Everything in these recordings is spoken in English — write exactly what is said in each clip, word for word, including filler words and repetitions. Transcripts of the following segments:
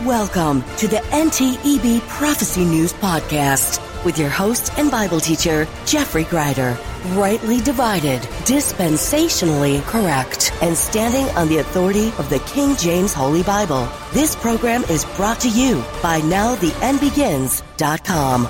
Welcome to the N T E B Prophecy News Podcast with your host and Bible teacher, Jeffrey Greider. Rightly divided, dispensationally correct, and standing on the authority of the King James Holy Bible. This program is brought to you by now the end begins dot com.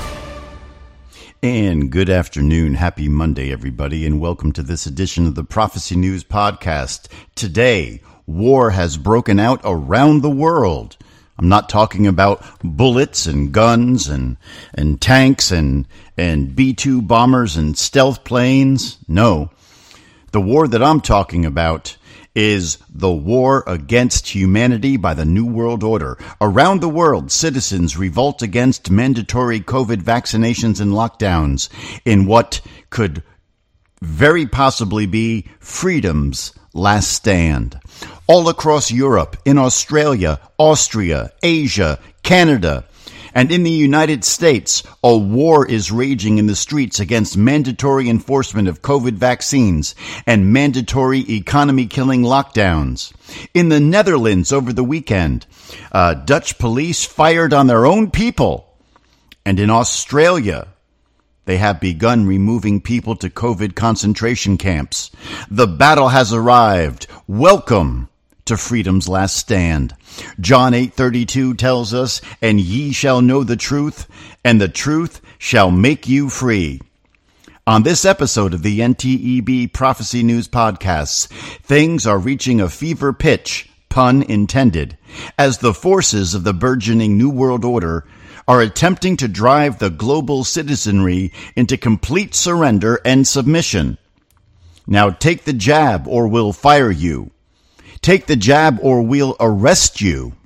And good afternoon. Happy Monday, everybody, and welcome to this edition of the Prophecy News Podcast. Today, war has broken out around the world. I'm not talking about bullets and guns and and tanks and and B two bombers and stealth planes. No. The war that I'm talking about is the war against humanity by the New World Order. Around the world, citizens revolt against mandatory COVID vaccinations and lockdowns in what could very possibly be freedom's last stand. All across Europe, in Australia, Austria, Asia, Canada, and in the United States, a war is raging in the streets against mandatory enforcement of COVID vaccines and mandatory economy-killing lockdowns. In the Netherlands over the weekend, uh, Dutch police fired on their own people. And in Australia, they have begun removing people to COVID concentration camps. The battle has arrived. Welcome to freedom's last stand. John eight thirty-two tells us, "And ye shall know the truth, and the truth shall make you free." On this episode of the N T E B Prophecy News Podcasts, things are reaching a fever pitch, pun intended, as the forces of the burgeoning New World Order are attempting to drive the global citizenry into complete surrender and submission. Now take the jab or we'll fire you. Take the jab or we'll arrest you.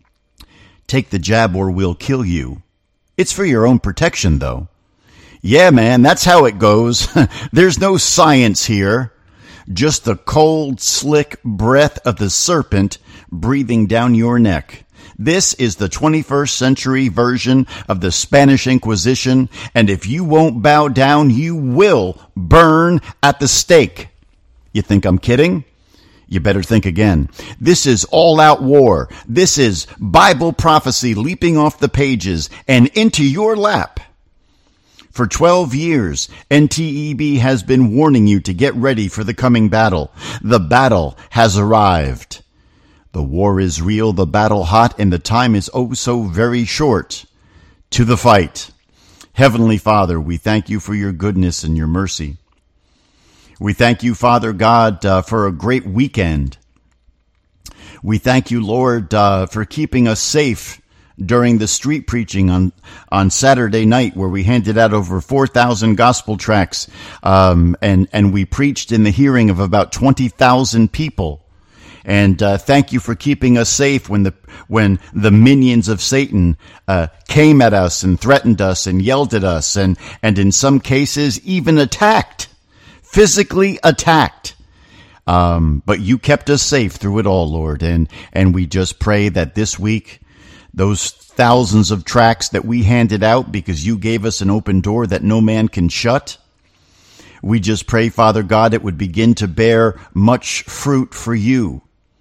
Take the jab or we'll kill you. It's for your own protection, though. Yeah, man, that's how it goes. There's no science here. Just the cold, slick breath of the serpent breathing down your neck. This is the twenty-first century version of the Spanish Inquisition, and if you won't bow down, you will burn at the stake. You think I'm kidding? You better think again. This is all-out war. This is Bible prophecy leaping off the pages and into your lap. For twelve years, N T E B has been warning you to get ready for the coming battle. The battle has arrived. The war is real, the battle hot, and the time is oh so very short. To the fight. Heavenly Father, we thank you for your goodness and your mercy. We thank you, Father God, uh, for a great weekend. We thank you, Lord, uh, for keeping us safe during the street preaching on, on Saturday night, where we handed out over four thousand gospel tracts, um, and, and we preached in the hearing of about twenty thousand people. And uh, thank you for keeping us safe when the when the minions of Satan uh, came at us and threatened us and yelled at us and, and in some cases even attacked, physically attacked. Um, but you kept us safe through it all, Lord. And, and we just pray that this week, those thousands of tracts that we handed out because you gave us an open door that no man can shut, we just pray, Father God, it would begin to bear much fruit for you.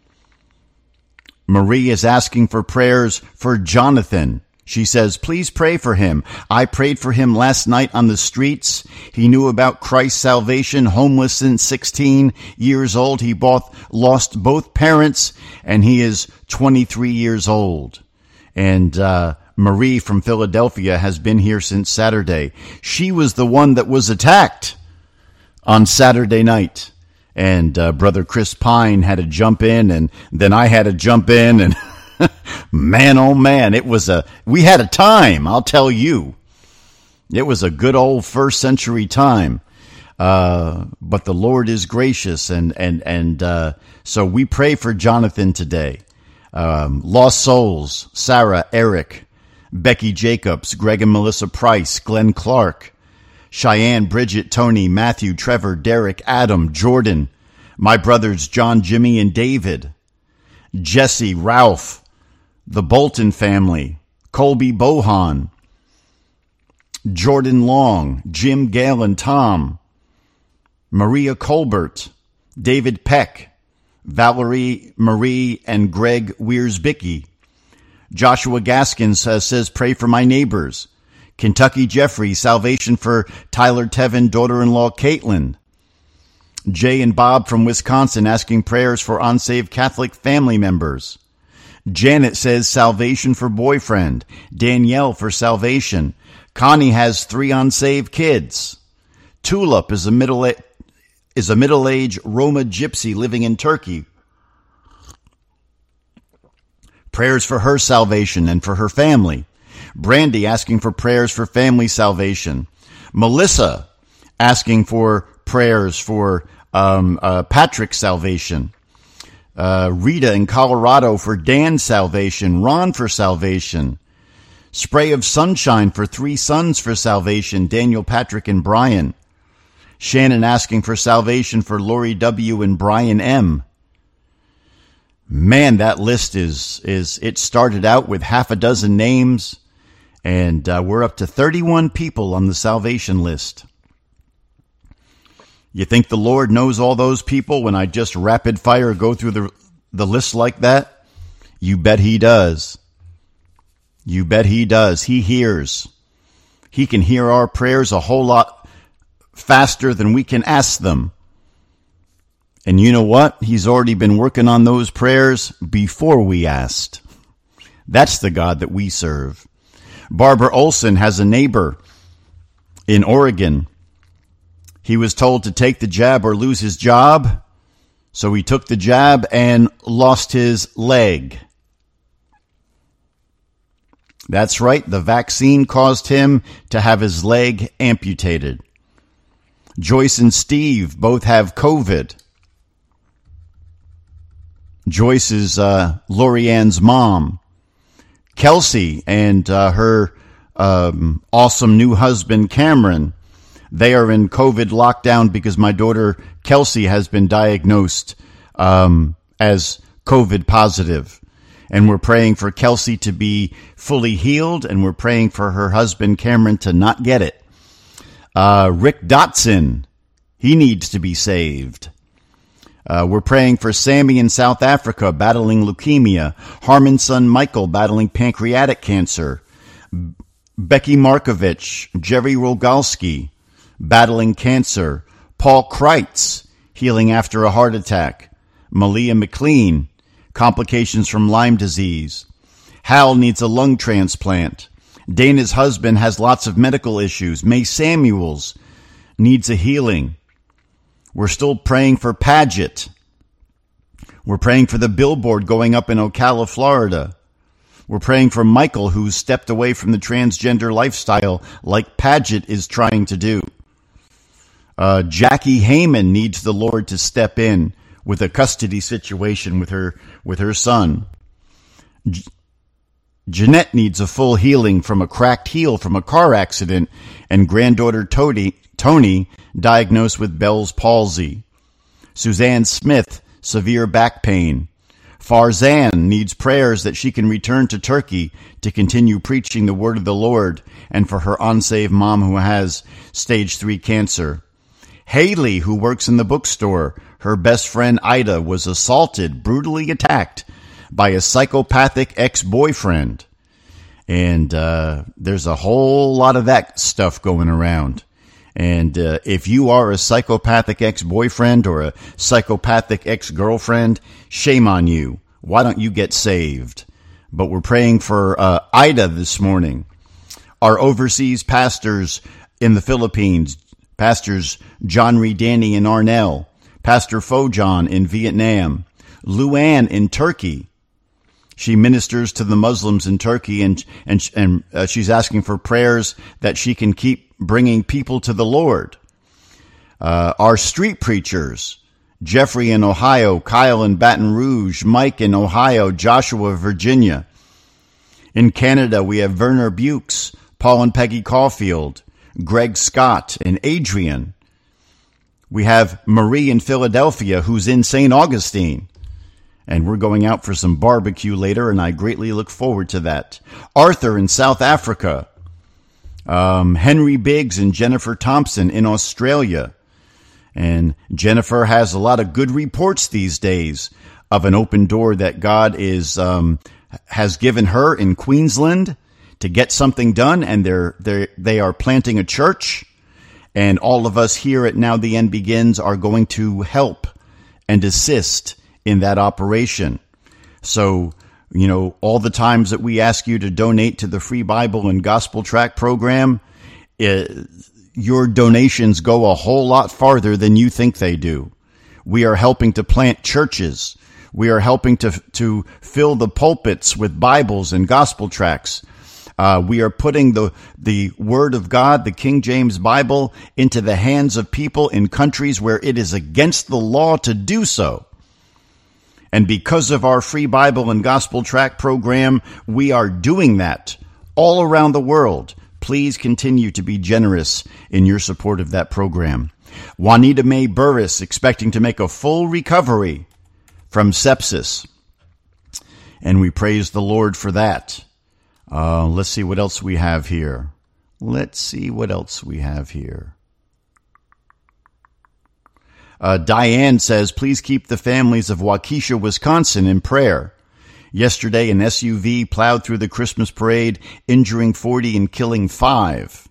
Marie is asking for prayers for Jonathan. She says, please pray for him. I prayed for him last night on the streets. He knew about Christ's salvation, homeless since sixteen years old. He both lost both parents, and he is twenty-three years old. And uh, Marie from Philadelphia has been here since Saturday. She was the one that was attacked on Saturday night. And uh, Brother Chris Pine had to jump in, and then I had to jump in, and man, oh man, it was a, we had a time, I'll tell you. It was a good old first century time. Uh, but the Lord is gracious, and, and, and uh, so we pray for Jonathan today. Um, lost souls, Sarah, Eric, Becky Jacobs, Greg and Melissa Price, Glenn Clark, Cheyenne, Bridget, Tony, Matthew, Trevor, Derek, Adam, Jordan, my brothers John, Jimmy, and David, Jesse, Ralph, the Bolton family, Colby Bohan, Jordan Long, Jim, Gail, and Tom, Maria Colbert, David Peck, Valerie, Marie, and Greg Wiersbicki, Joshua Gaskins uh, says, pray for my neighbors. Kentucky Jeffrey, salvation for Tyler Tevin, daughter-in-law Caitlin. Jay and Bob from Wisconsin asking prayers for unsaved Catholic family members. Janet says salvation for boyfriend. Danielle for salvation. Connie has three unsaved kids. Tulip is a middle is a middle-aged Roma gypsy living in Turkey. Prayers for her salvation and for her family. Brandy asking for prayers for family salvation. Melissa asking for prayers for um, uh, Patrick's salvation. Uh, Rita in Colorado for Dan's salvation. Ron for salvation. Spray of sunshine for three sons for salvation. Daniel, Patrick, and Brian. Shannon asking for salvation for Lori W. and Brian M. Man, that list is, is it started out with half a dozen names, and uh, we're up to thirty-one people on the salvation list. You think the Lord knows all those people when I just rapid fire go through the, the list like that? You bet he does. You bet he does. He hears. He can hear our prayers a whole lot faster than we can ask them. And you know what? He's already been working on those prayers before we asked. That's the God that we serve. Barbara Olson has a neighbor in Oregon. He was told to take the jab or lose his job. So he took the jab and lost his leg. That's right. The vaccine caused him to have his leg amputated. Joyce and Steve both have COVID. Joyce is uh, Lorianne's mom. Kelsey and uh, her um, awesome new husband, Cameron, they are in COVID lockdown because my daughter, Kelsey, has been diagnosed um, as COVID positive. And we're praying for Kelsey to be fully healed, and we're praying for her husband, Cameron, to not get it. Uh, Rick Dotson, he needs to be saved. Uh, we're praying for Sammy in South Africa battling leukemia. Harmon's son Michael battling pancreatic cancer. Becky Markovich, Jerry Rogalski battling cancer. Paul Kreitz healing after a heart attack. Malia McLean, complications from Lyme disease. Hal needs a lung transplant. Dana's husband has lots of medical issues. May Samuels needs a healing. We're still praying for Paget. We're praying for the billboard going up in Ocala, Florida. We're praying for Michael, who's stepped away from the transgender lifestyle like Paget is trying to do. Uh, Jackie Heyman needs the Lord to step in with a custody situation with her with her son. J- Jeanette needs a full healing from a cracked heel from a car accident, and granddaughter Tony, Tony diagnosed with Bell's palsy. Suzanne Smith, severe back pain. Farzan needs prayers that she can return to Turkey to continue preaching the word of the Lord, and for her unsaved mom who has stage three cancer. Haley, who works in the bookstore, her best friend Ida was assaulted, brutally attacked by a psychopathic ex-boyfriend. And uh, there's a whole lot of that stuff going around. And uh, if you are a psychopathic ex-boyfriend or a psychopathic ex-girlfriend, shame on you. Why don't you get saved? But we're praying for uh, Ida this morning. Our overseas pastors in the Philippines, Pastors John Redani in Arnell, Pastor Fojan in Vietnam, Luann in Turkey. She ministers to the Muslims in Turkey, and and and uh, she's asking for prayers that she can keep bringing people to the Lord. Uh, our street preachers, Jeffrey in Ohio, Kyle in Baton Rouge, Mike in Ohio, Joshua, Virginia. In Canada, we have Werner Bukes, Paul and Peggy Caulfield, Greg Scott, and Adrian. We have Marie in Philadelphia, who's in Saint Augustine. And we're going out for some barbecue later, and I greatly look forward to that. Arthur in South Africa. Um, Henry Biggs and Jennifer Thompson in Australia. And Jennifer has a lot of good reports these days of an open door that God is um, has given her in Queensland to get something done, and they're, they're, they are planting a church. And all of us here at Now the End Begins are going to help and assist in that operation. So, you know, all the times that we ask you to donate to the Free Bible and Gospel Tract program, it, your donations go a whole lot farther than you think they do. We are helping to plant churches. We are helping to to fill the pulpits with Bibles and gospel tracts. Uh, we are putting the the Word of God, the King James Bible, into the hands of people in countries where it is against the law to do so. And because of our Free Bible and Gospel Tract program, we are doing that all around the world. Please continue to be generous in your support of that program. Juanita Mae Burris expecting to make a full recovery from sepsis. And we praise the Lord for that. Uh, let's see what else we have here. Let's see what else we have here. Uh, Diane says, please keep the families of Waukesha, Wisconsin in prayer. Yesterday, an S U V plowed through the Christmas parade, injuring forty and killing five.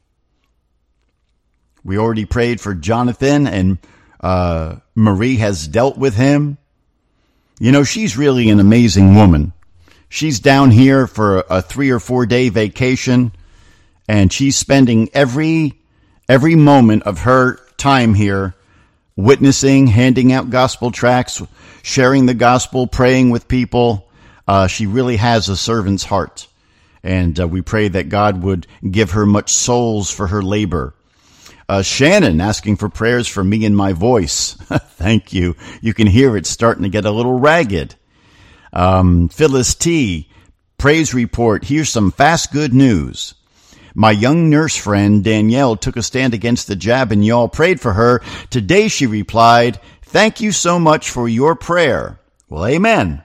We already prayed for Jonathan, and uh, Marie has dealt with him. You know, she's really an amazing woman. She's down here for a three or four day vacation, and she's spending every every moment of her time here witnessing, handing out gospel tracts, sharing the gospel, praying with people. Uh, she really has a servant's heart, and uh, we pray that God would give her much souls for her labor. Uh, Shannon asking for prayers for me and my voice. Thank you. You can hear it starting to get a little ragged. Um, Phyllis T, praise report. Here's some fast good news. My young nurse friend Danielle took a stand against the jab and y'all prayed for her. Today she replied, thank you so much for your prayer. Well, amen.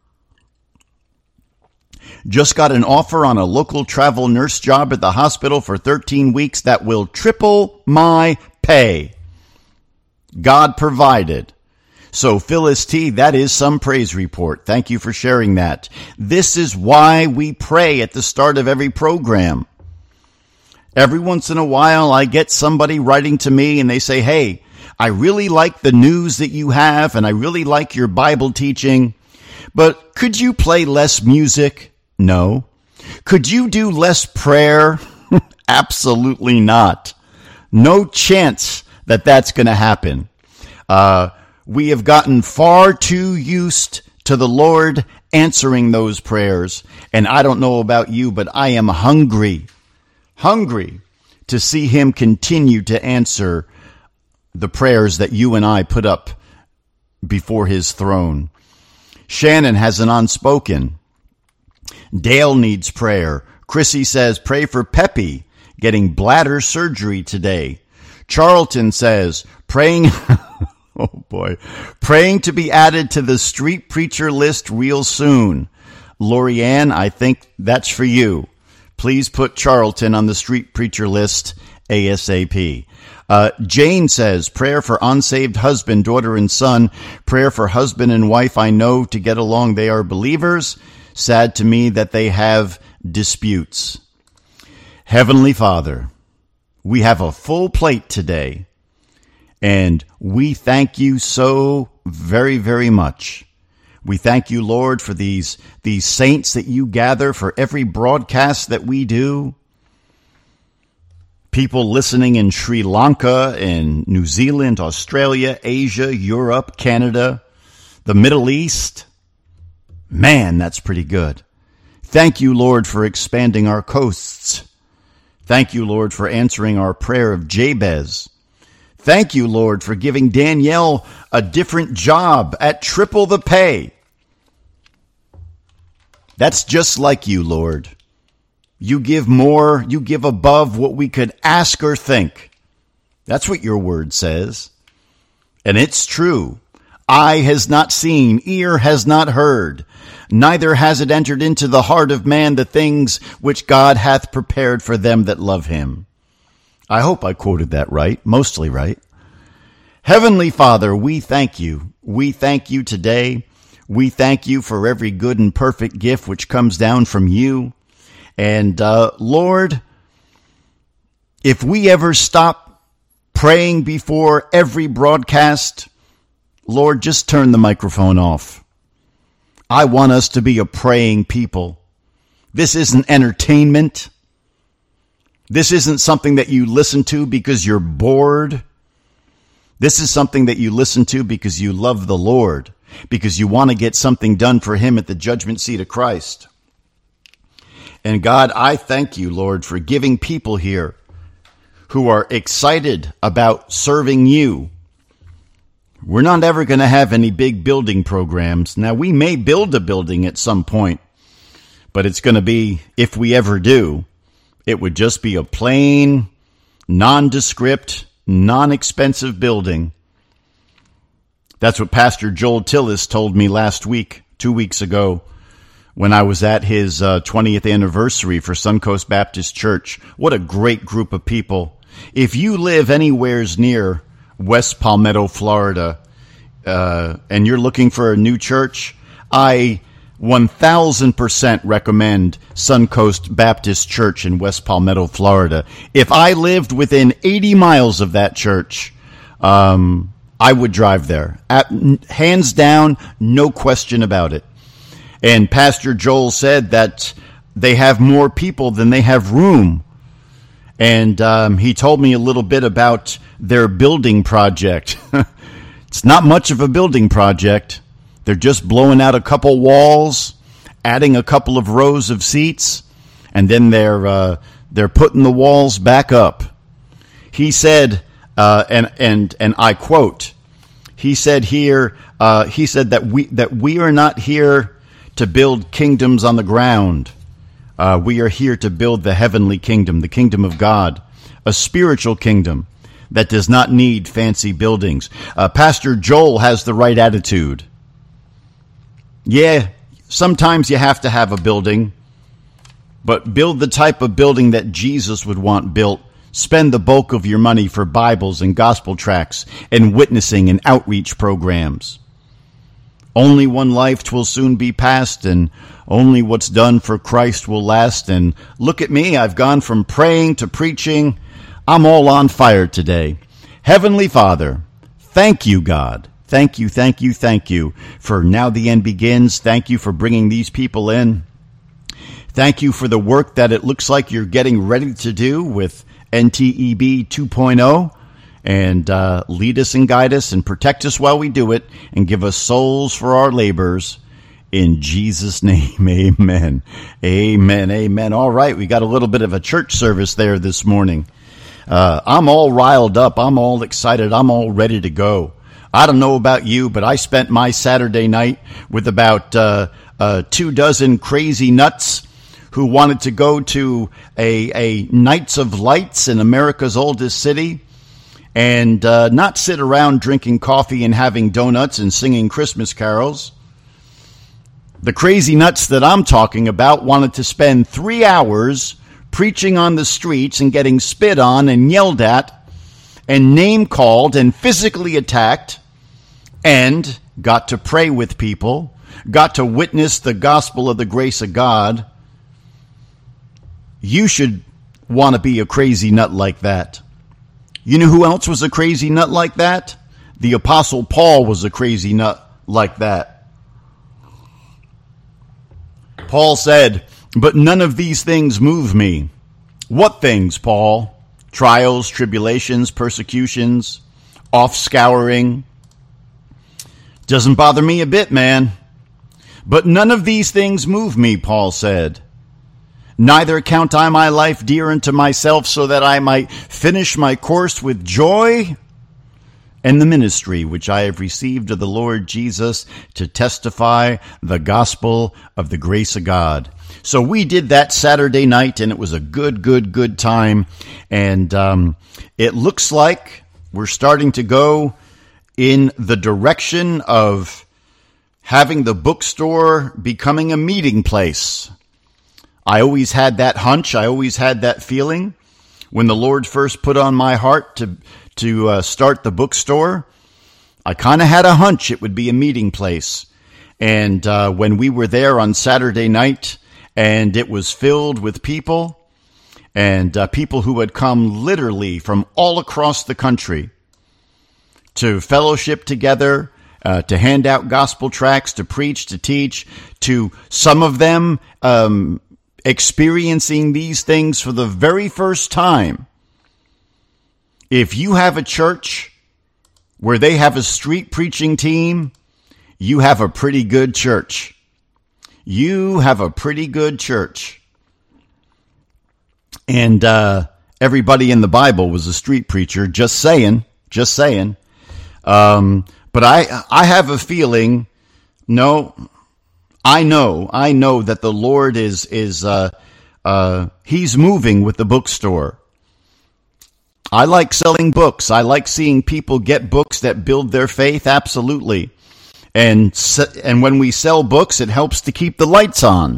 Just got an offer on a local travel nurse job at the hospital for thirteen weeks that will triple my pay. God provided. So, Phyllis T, that is some praise report. Thank you for sharing that. This is why we pray at the start of every program. Every once in a while, I get somebody writing to me and they say, hey, I really like the news that you have and I really like your Bible teaching, but could you play less music? No. Could you do less prayer? Absolutely not. No chance that that's going to happen. Uh, we have gotten far too used to the Lord answering those prayers. And I don't know about you, but I am hungry, hungry to see him continue to answer the prayers that you and I put up before his throne. Shannon has an unspoken. Dale needs prayer. Chrissy says, pray for Peppy getting bladder surgery today. Charlton says, praying, oh boy, praying to be added to the street preacher list real soon. Lorianne, I think that's for you. Please put Charlton on the street preacher list ASAP. Uh, Jane says, prayer for unsaved husband, daughter, and son. Prayer for husband and wife I know to get along. They are believers. Sad to me that they have disputes. Heavenly Father, we have a full plate today, and we thank you so very, very much. We thank you, Lord, for these, these saints that you gather for every broadcast that we do. People listening in Sri Lanka, in New Zealand, Australia, Asia, Europe, Canada, the Middle East. Man, that's pretty good. Thank you, Lord, for expanding our coasts. Thank you, Lord, for answering our prayer of Jabez. Thank you, Lord, for giving Danielle a different job at triple the pay. That's just like you, Lord. You give more, you give above what we could ask or think. That's what your word says. And it's true. Eye has not seen, ear has not heard, neither has it entered into the heart of man the things which God hath prepared for them that love him. I hope I quoted that right, mostly right. Heavenly Father, we thank you. We thank you today. We thank you for every good and perfect gift which comes down from you. And uh, Lord, if we ever stop praying before every broadcast, Lord, just turn the microphone off. I want us to be a praying people. This isn't entertainment. This isn't something that you listen to because you're bored. This is something that you listen to because you love the Lord, because you want to get something done for him at the judgment seat of Christ. And God, I thank you, Lord, for giving people here who are excited about serving you. We're not ever going to have any big building programs. Now, we may build a building at some point, but it's going to be, if we ever do, it would just be a plain, nondescript, non-expensive building. That's what Pastor Joel Tillis told me last week, two weeks ago, when I was at his uh, twentieth anniversary for Suncoast Baptist Church. What a great group of people. If you live anywheres near West Palmetto, Florida, uh, and you're looking for a new church, I one thousand percent recommend Suncoast Baptist Church in West Palmetto, Florida. If I lived within eighty miles of that church, um, I would drive there. At, hands down, no question about it. And Pastor Joel said that they have more people than they have room. And um, he told me a little bit about their building project. It's not much of a building project. They're just blowing out a couple walls, adding a couple of rows of seats, and then they're uh, they're putting the walls back up. He said, uh, and and and I quote, he said here, uh, he said that we that we are not here to build kingdoms on the ground. Uh, we are here to build the heavenly kingdom, the kingdom of God, a spiritual kingdom that does not need fancy buildings. Uh, Pastor Joel has the right attitude. Yeah, sometimes you have to have a building, but build the type of building that Jesus would want built. Spend the bulk of your money for Bibles and gospel tracts and witnessing and outreach programs. Only one life will soon be past, and only what's done for Christ will last. And look at me, I've gone from praying to preaching. I'm all on fire today. Heavenly Father, thank you, God. Thank you, thank you, thank you for Now the End Begins. Thank you for bringing these people in. Thank you for the work that it looks like you're getting ready to do with N T E B two point oh. And uh, lead us and guide us and protect us while we do it, and give us souls for our labors. In Jesus' name, amen. Amen, amen. All right, we got a little bit of a church service there this morning. Uh, I'm all riled up. I'm all excited. I'm all ready to go. I don't know about you, but I spent my Saturday night with about uh, uh, two dozen crazy nuts who wanted to go to a, a Nights of Lights in America's oldest city, and uh, not sit around drinking coffee and having donuts and singing Christmas carols. The crazy nuts that I'm talking about wanted to spend three hours preaching on the streets and getting spit on and yelled at and name-called and physically attacked, and got to pray with people, got to witness the gospel of the grace of God. You should want to be a crazy nut like that. You know who else was a crazy nut like that? The Apostle Paul was a crazy nut like that. Paul said, "But none of these things move me." What things, Paul? Trials, tribulations, persecutions, off-scouring. Doesn't bother me a bit, man. But none of these things move me, Paul said. Neither count I my life dear unto myself, so that I might finish my course with joy and the ministry which I have received of the Lord Jesus, to testify the gospel of the grace of God. So we did that Saturday night, and it was a good, good, good time. And um, it looks like we're starting to go in the direction of having the bookstore becoming a meeting place. I always had that hunch. I always had that feeling when the Lord first put on my heart to to uh, start the bookstore. I kind of had a hunch it would be a meeting place. And uh, when we were there on Saturday night, and it was filled with people, and uh, people who had come literally from all across the country to fellowship together, uh, to hand out gospel tracts, to preach, to teach, to some of them um, experiencing these things for the very first time. If you have a church where they have a street preaching team, you have a pretty good church. You have a pretty good church. And uh, everybody in the Bible was a street preacher, just saying, just saying. Um, but I, I have a feeling, no, I know, I know that the Lord is, is uh, uh, he's moving with the bookstore. I like selling books. I like seeing people get books that build their faith, absolutely. And and when we sell books, it helps to keep the lights on.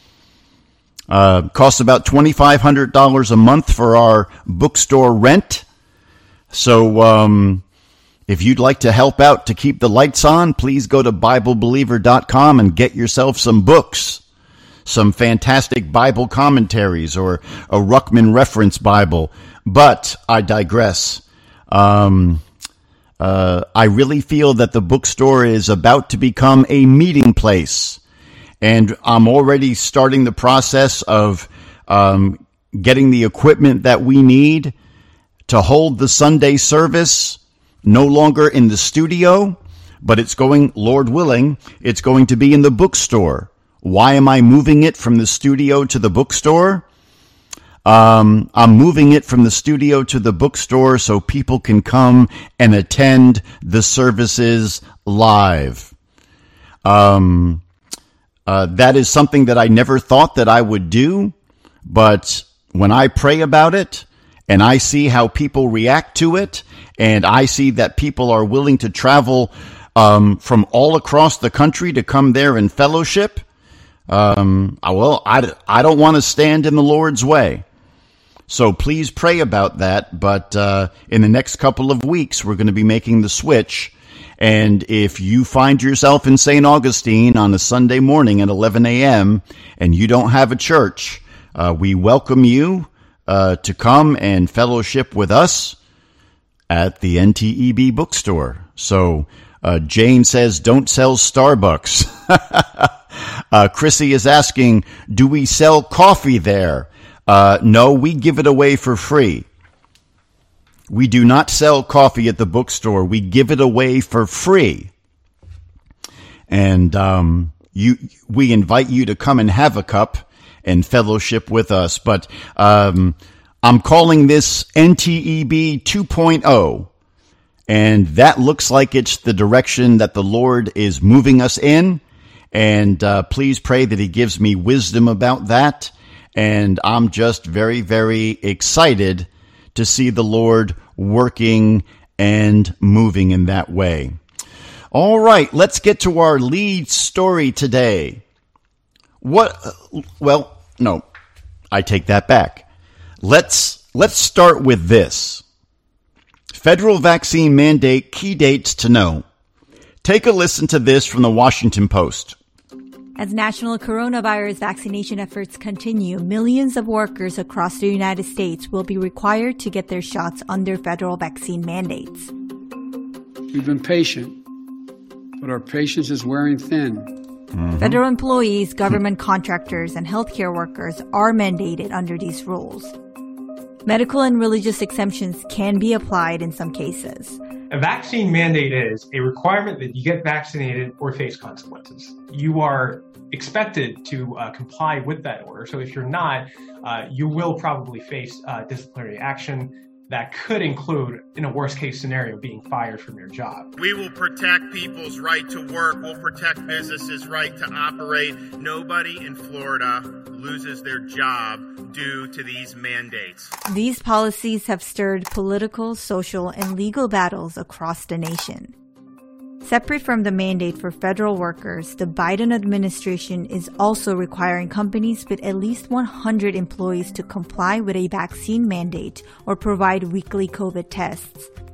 Uh, costs about twenty-five hundred dollars a month for our bookstore rent. So um, if you'd like to help out to keep the lights on, please go to Bible Believer dot com and get yourself some books. Some fantastic Bible commentaries or a Ruckman Reference Bible. But I digress. Um, uh, I really feel that the bookstore is about to become a meeting place. And I'm already starting the process of um, getting the equipment that we need to hold the Sunday service, no longer in the studio, but it's going, Lord willing, it's going to be in the bookstore. Why am I moving it from the studio to the bookstore? Um, I'm moving it from the studio to the bookstore so people can come and attend the services live. Um, uh, that is something that I never thought that I would do, but when I pray about it and I see how people react to it, and I see that people are willing to travel um, from all across the country to come there and fellowship, um, well, I, I don't want to stand in the Lord's way. So please pray about that. But uh, in the next couple of weeks, we're going to be making the switch. And if you find yourself in Saint Augustine on a Sunday morning at eleven a.m. and you don't have a church, uh, we welcome you uh, to come and fellowship with us at the N T E B bookstore. So uh, Jane says, don't sell Starbucks. uh, Chrissy is asking, do we sell coffee there? Uh, no, we give it away for free. We do not sell coffee at the bookstore. We give it away for free. And um, you, we invite you to come and have a cup and fellowship with us. But um, I'm calling this N T E B two point oh. And that looks like it's the direction that the Lord is moving us in. And uh, please pray that he gives me wisdom about that. And I'm just very, very excited to see the Lord working and moving in that way. All right, let's get to our lead story today. What? Well, no, I take that back. Let's let's start with this. Federal vaccine mandate, key dates to know. Take a listen to this from the Washington Post. As national coronavirus vaccination efforts continue, millions of workers across the United States will be required to get their shots under federal vaccine mandates. We've been patient, but our patience is wearing thin. Mm-hmm. Federal employees, government contractors, and healthcare workers are mandated under these rules. Medical and religious exemptions can be applied in some cases. A vaccine mandate is a requirement that you get vaccinated or face consequences. You are expected to uh, comply with that order. So if you're not, uh, you will probably face uh, disciplinary action that could include, in a worst case scenario, being fired from your job. We will protect people's right to work. We'll protect businesses' right to operate. Nobody in Florida loses their job due to these mandates. These policies have stirred political, social, and legal battles across the nation. Separate from the mandate for federal workers, the Biden administration is also requiring companies with at least one hundred employees to comply with a vaccine mandate or provide weekly COVID tests.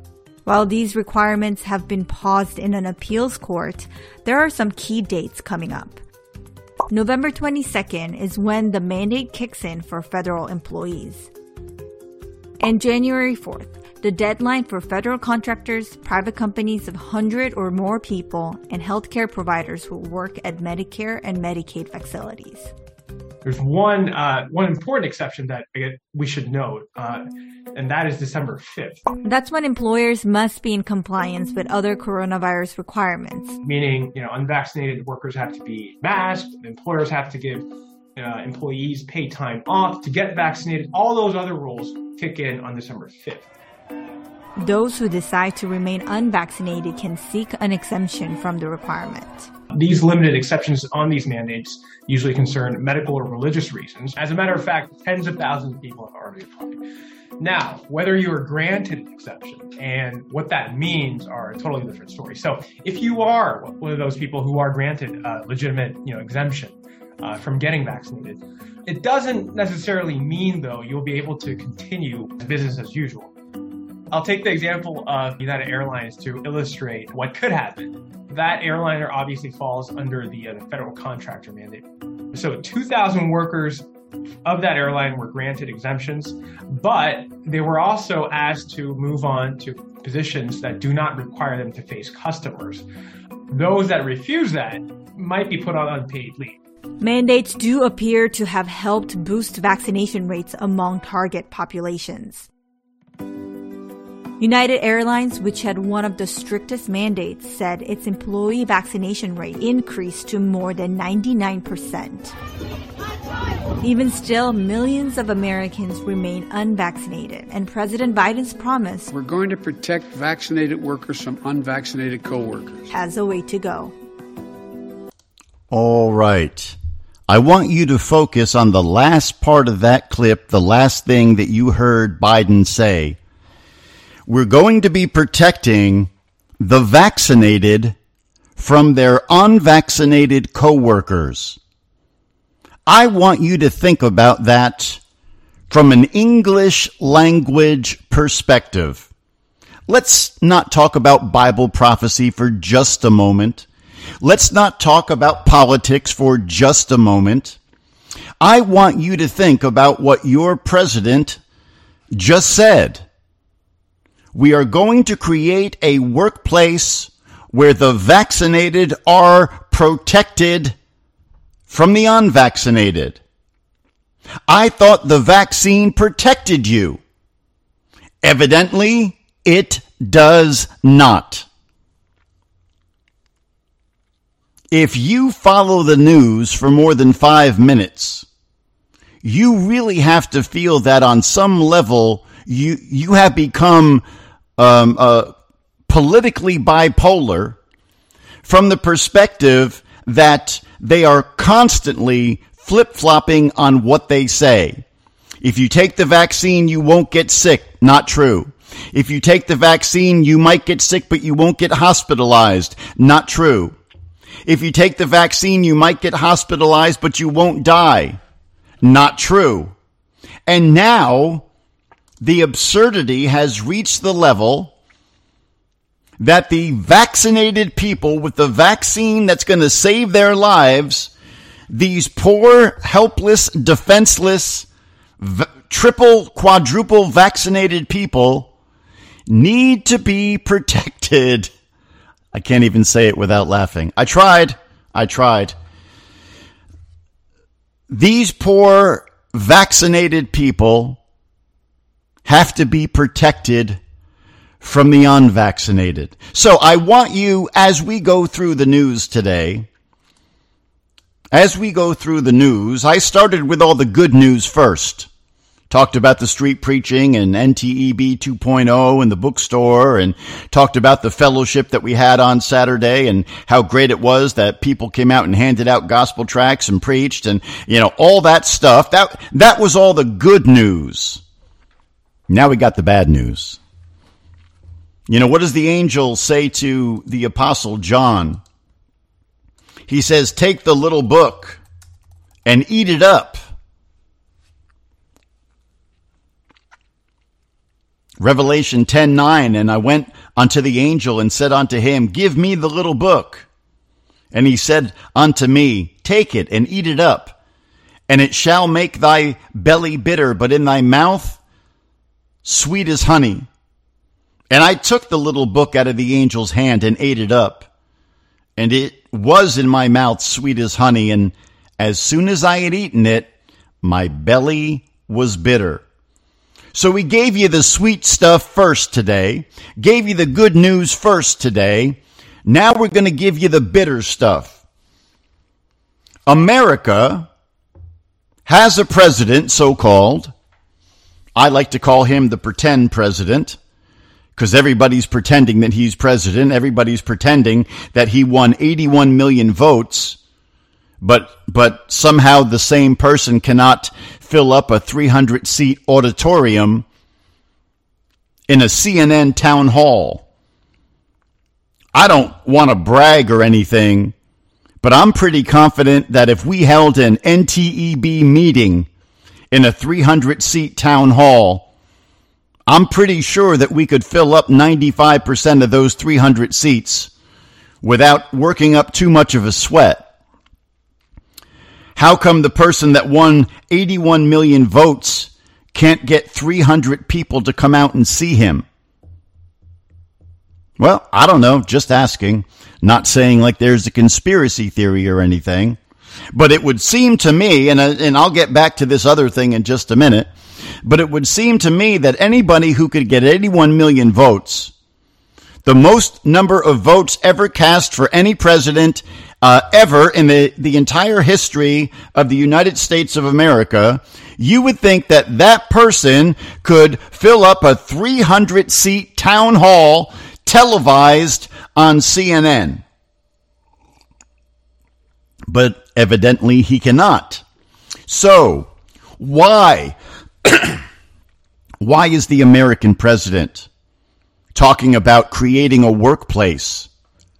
While these requirements have been paused in an appeals court, there are some key dates coming up. November twenty-second is when the mandate kicks in for federal employees. And January fourth, the deadline for federal contractors, private companies of one hundred or more people, and healthcare providers who work at Medicare and Medicaid facilities. There's one uh, one important exception that we should note, uh, and that is December fifth. That's when employers must be in compliance with other coronavirus requirements. Meaning, you know, unvaccinated workers have to be masked, employers have to give uh, employees paid time off to get vaccinated. All those other rules kick in on December fifth. Those who decide to remain unvaccinated can seek an exemption from the requirement. These limited exceptions on these mandates usually concern medical or religious reasons. As a matter of fact, tens of thousands of people have already applied. Now, whether you are granted an exception and what that means are a totally different story. So if you are one of those people who are granted a legitimate, you know, exemption uh, from getting vaccinated, it doesn't necessarily mean, though, you'll be able to continue business as usual. I'll take the example of United Airlines to illustrate what could happen. That airliner obviously falls under the, uh, the federal contractor mandate. So two thousand workers of that airline were granted exemptions, but they were also asked to move on to positions that do not require them to face customers. Those that refuse that might be put on unpaid leave. Mandates do appear to have helped boost vaccination rates among target populations. United Airlines, which had one of the strictest mandates, said its employee vaccination rate increased to more than ninety-nine percent. Even still, millions of Americans remain unvaccinated, and President Biden's promise, we're going to protect vaccinated workers from unvaccinated coworkers, has a way to go. All right. I want you to focus on the last part of that clip, the last thing that you heard Biden say. We're going to be protecting the vaccinated from their unvaccinated coworkers. I want you to think about that from an English language perspective. Let's not talk about Bible prophecy for just a moment. Let's not talk about politics for just a moment. I want you to think about what your president just said. We are going to create a workplace where the vaccinated are protected from the unvaccinated. I thought the vaccine protected you. Evidently, it does not. If you follow the news for more than five minutes, you really have to feel that on some level you you have become um, uh, politically bipolar from the perspective that they are constantly flip-flopping on what they say. If you take the vaccine, you won't get sick. Not true. If you take the vaccine, you might get sick, but you won't get hospitalized. Not true. If you take the vaccine, you might get hospitalized, but you won't die. Not true. And now, the absurdity has reached the level that the vaccinated people with the vaccine that's going to save their lives, these poor, helpless, defenseless, v- triple, quadruple vaccinated people need to be protected. I can't even say it without laughing. I tried. I tried. These poor vaccinated people have to be protected from the unvaccinated. So I want you, as we go through the news today, as we go through the news, I started with all the good news first. Talked about the street preaching and N T E B two point oh and the bookstore, and talked about the fellowship that we had on Saturday and how great it was that people came out and handed out gospel tracts and preached and, you know, all that stuff. That, that was all the good news. Now we got the bad news. You know, what does the angel say to the apostle John? He says, take the little book and eat it up. Revelation ten nine, and I went unto the angel and said unto him, give me the little book. And he said unto me, take it and eat it up, and it shall make thy belly bitter, but in thy mouth sweet as honey. And I took the little book out of the angel's hand and ate it up, and it was in my mouth sweet as honey, and as soon as I had eaten it, my belly was bitter. So we gave you the sweet stuff first today, gave you the good news first today. Now we're going to give you the bitter stuff. America has a president, so-called. I like to call him the pretend president, because everybody's pretending that he's president. Everybody's pretending that he won eighty-one million votes, but but somehow the same person cannot fill up a three hundred seat auditorium in a C N N town hall. I don't want to brag or anything, but I'm pretty confident that if we held an N T E B meeting in a three hundred seat town hall, I'm pretty sure that we could fill up ninety-five percent of those three hundred seats without working up too much of a sweat. How come the person that won eighty-one million votes can't get three hundred people to come out and see him? Well, I don't know, just asking. Not saying like there's a conspiracy theory or anything. But it would seem to me, and, and I'll get back to this other thing in just a minute, but it would seem to me that anybody who could get eighty-one million votes, the most number of votes ever cast for any president uh, ever in the, the entire history of the United States of America, you would think that that person could fill up a three hundred seat town hall televised on C N N. But evidently he cannot. So, why? Why is the American president talking about creating a workplace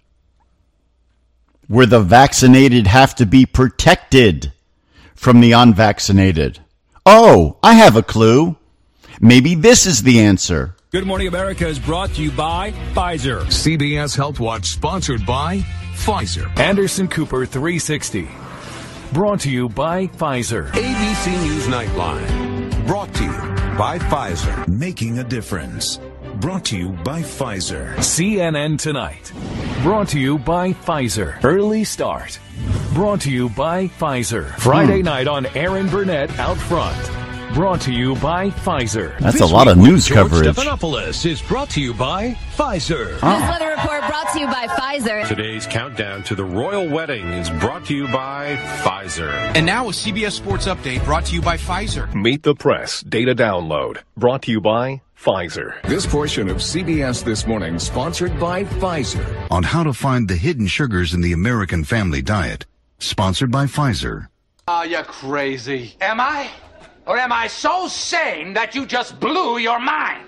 where the vaccinated have to be protected from the unvaccinated? Oh, I have a clue. Maybe this is the answer. Good Morning America is brought to you by Pfizer. C B S Health Watch sponsored by Pfizer. Anderson Cooper three sixty. Brought to you by Pfizer. A B C News Nightline. Brought to you by Pfizer. Making a difference. Brought to you by Pfizer. C N N Tonight. Brought to you by Pfizer. Early Start. Brought to you by Pfizer. Friday hmm. night on Aaron Burnett Out Front. Brought to you by Pfizer. That's this a lot of news George coverage. Stephanopoulos is brought to you by Pfizer. Oh. This weather report brought to you by Pfizer. Today's countdown to the royal wedding is brought to you by Pfizer. And now a C B S Sports Update brought to you by Pfizer. Meet the Press Data Download brought to you by Pfizer. This portion of C B S This Morning sponsored by Pfizer. On how to find the hidden sugars in the American family diet. Sponsored by Pfizer. Ah, uh, you're crazy. Am I? Or am I so sane that you just blew your mind?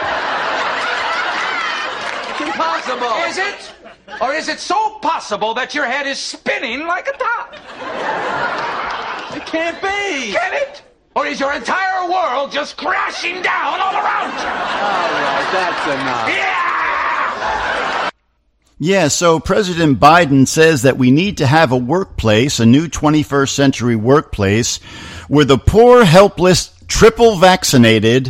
It's impossible. Is it? Or is it so possible that your head is spinning like a top? It can't be. Can it? Or is your entire world just crashing down all around you? All right, that's enough. Yeah! Yeah, so President Biden says that we need to have a workplace, a new twenty-first century workplace, where the poor, helpless, triple vaccinated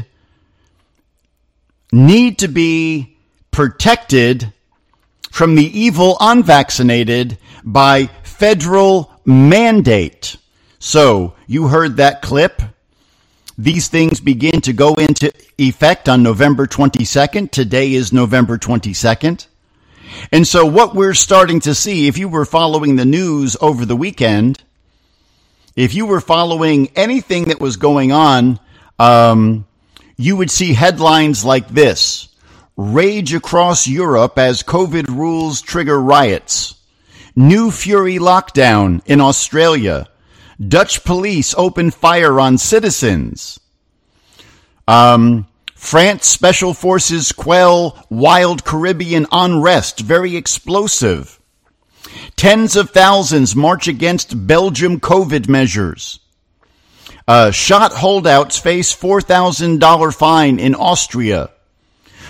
need to be protected from the evil unvaccinated by federal mandate. So, you heard that clip. These things begin to go into effect on November twenty-second. Today is November twenty-second. And so what we're starting to see, if you were following the news over the weekend, if you were following anything that was going on, um, you would see headlines like this. Rage across Europe as COVID rules trigger riots. New fury lockdown in Australia. Dutch police open fire on citizens. Um... France special forces quell wild Caribbean unrest, very explosive. Tens of thousands march against Belgium COVID measures. Uh, shot holdouts face four thousand dollars fine in Austria.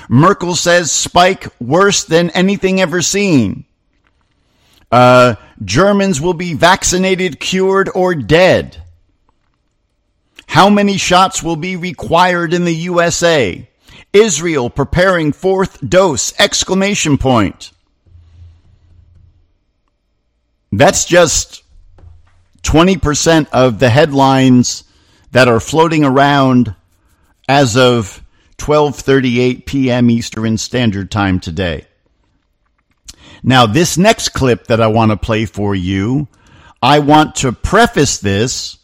Merkel says spike worse than anything ever seen. Uh, Germans will be vaccinated, cured, or dead. How many shots will be required in the U S A? Israel preparing fourth dose, exclamation point. That's just twenty percent of the headlines that are floating around as of twelve thirty-eight p.m. Eastern Standard Time today. Now, this next clip that I want to play for you, I want to preface this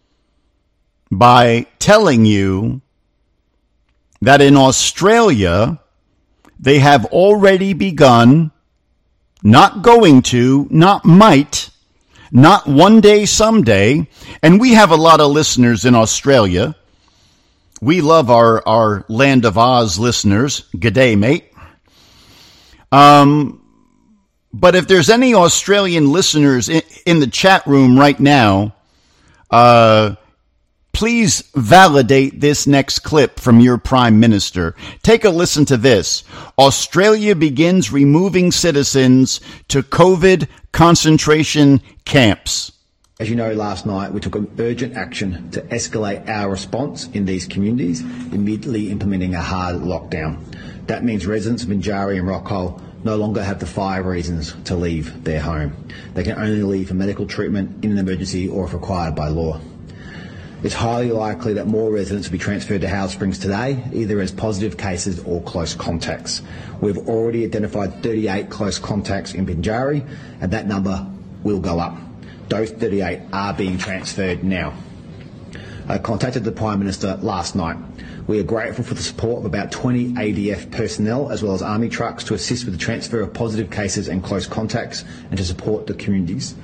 by telling you that in Australia, they have already begun, not going to, not might, not one day, someday, and we have a lot of listeners in Australia. We love our, our Land of Oz listeners. G'day, mate. Um, but if there's any Australian listeners in, in the chat room right now, uh, please validate this next clip from your Prime Minister. Take a listen to this. Australia begins removing citizens to COVID concentration camps. As you know, last night we took urgent action to escalate our response in these communities, immediately implementing a hard lockdown. That means residents of Binjari and Rockall no longer have the five reasons to leave their home. They can only leave for medical treatment in an emergency or if required by law. It's highly likely that more residents will be transferred to Howard Springs today, either as positive cases or close contacts. We've already identified thirty-eight close contacts in Binjari, and that number will go up. Those thirty-eight are being transferred now. I contacted the Prime Minister last night. We are grateful for the support of about twenty A D F personnel as well as army trucks to assist with the transfer of positive cases and close contacts and to support the communities.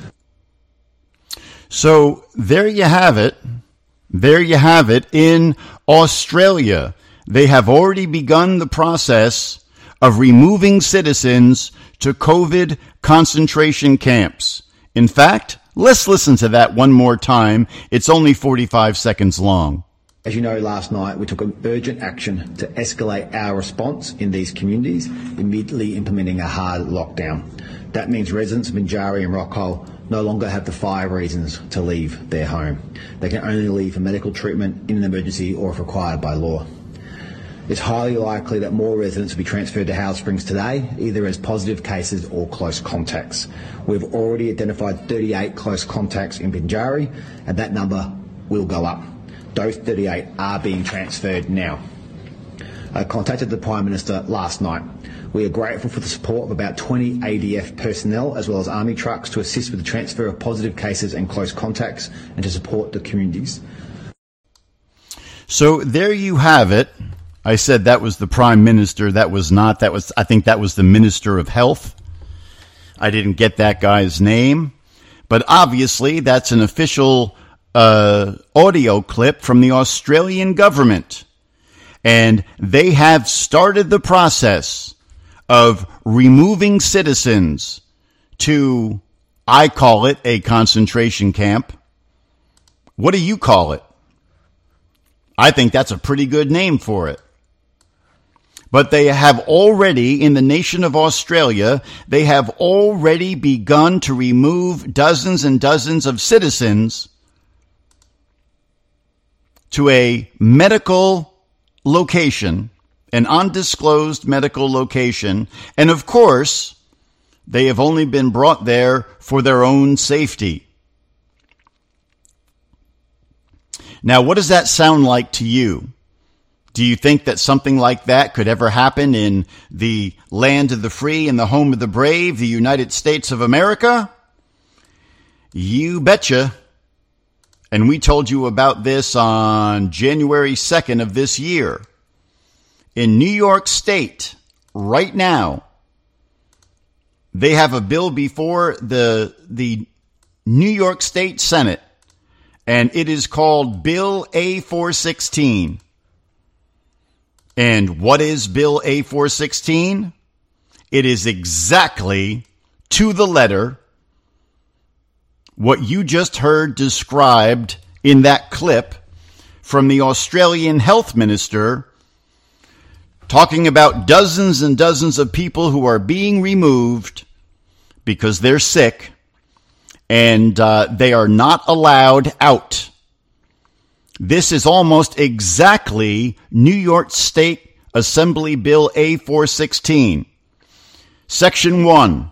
So there you have it. There you have it. In Australia, they have already begun the process of removing citizens to COVID concentration camps. In fact, let's listen to that one more time. It's only forty-five seconds long. As you know, last night we took urgent action to escalate our response in these communities, immediately implementing a hard lockdown. That means residents of Binjari and Rockall no longer have the five reasons to leave their home. They can only leave for medical treatment in an emergency or if required by law. It's highly likely that more residents will be transferred to Howard Springs today, either as positive cases or close contacts. We've already identified thirty-eight close contacts in Binjari, and that number will go up. Those thirty-eight are being transferred now. I contacted the Prime Minister last night. We are grateful for the support of about twenty A D F personnel as well as army trucks to assist with the transfer of positive cases and close contacts and to support the communities. So there you have it. I said that was the Prime Minister. That was not. That was, I think that was the Minister of Health. I didn't get that guy's name. But obviously that's an official uh, audio clip from the Australian government. And they have started the process of removing citizens to, I call it a concentration camp. What do you call it? I think that's a pretty good name for it. But they have already, in the nation of Australia, they have already begun to remove dozens and dozens of citizens to a medical location, an undisclosed medical location, and of course, they have only been brought there for their own safety. Now, what does that sound like to you? Do you think that something like that could ever happen in the land of the free and the home of the brave, the United States of America? You betcha. And we told you about this on January second of this year. In New York State, right now, they have a bill before the, the New York State Senate, and it is called Bill A four sixteen. And what is Bill A four sixteen? It is exactly, to the letter, what you just heard described in that clip from the Australian Health Minister talking about dozens and dozens of people who are being removed because they're sick and uh, they are not allowed out. This is almost exactly New York State Assembly Bill A four sixteen. Section one.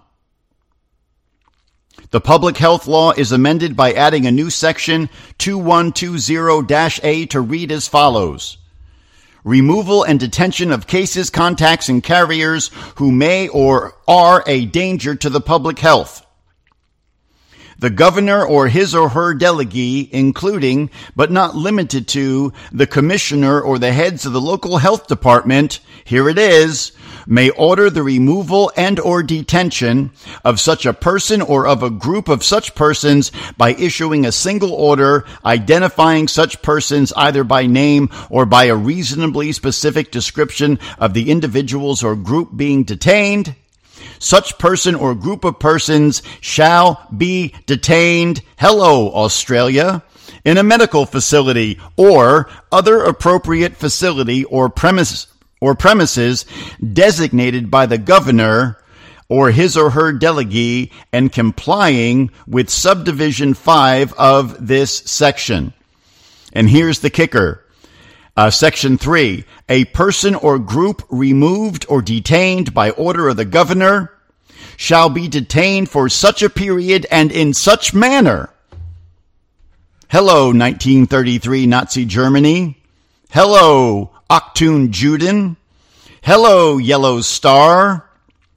The public health law is amended by adding a new section twenty-one twenty A to read as follows. Removal and detention of cases, contacts, and carriers who may or are a danger to the public health. The governor or his or her delegee, including, but not limited to, the commissioner or the heads of the local health department, here it is, may order the removal and or detention of such a person or of a group of such persons by issuing a single order identifying such persons either by name or by a reasonably specific description of the individuals or group being detained. Such person or group of persons shall be detained, hello, Australia, in a medical facility or other appropriate facility or premise or premises designated by the governor or his or her delegee and complying with subdivision five of this section. And here's the kicker. Uh, section three, a person or group removed or detained by order of the governor shall be detained for such a period and in such manner. Hello, nineteen thirty-three Nazi Germany. Hello, Achtung Juden. Hello, Yellow Star.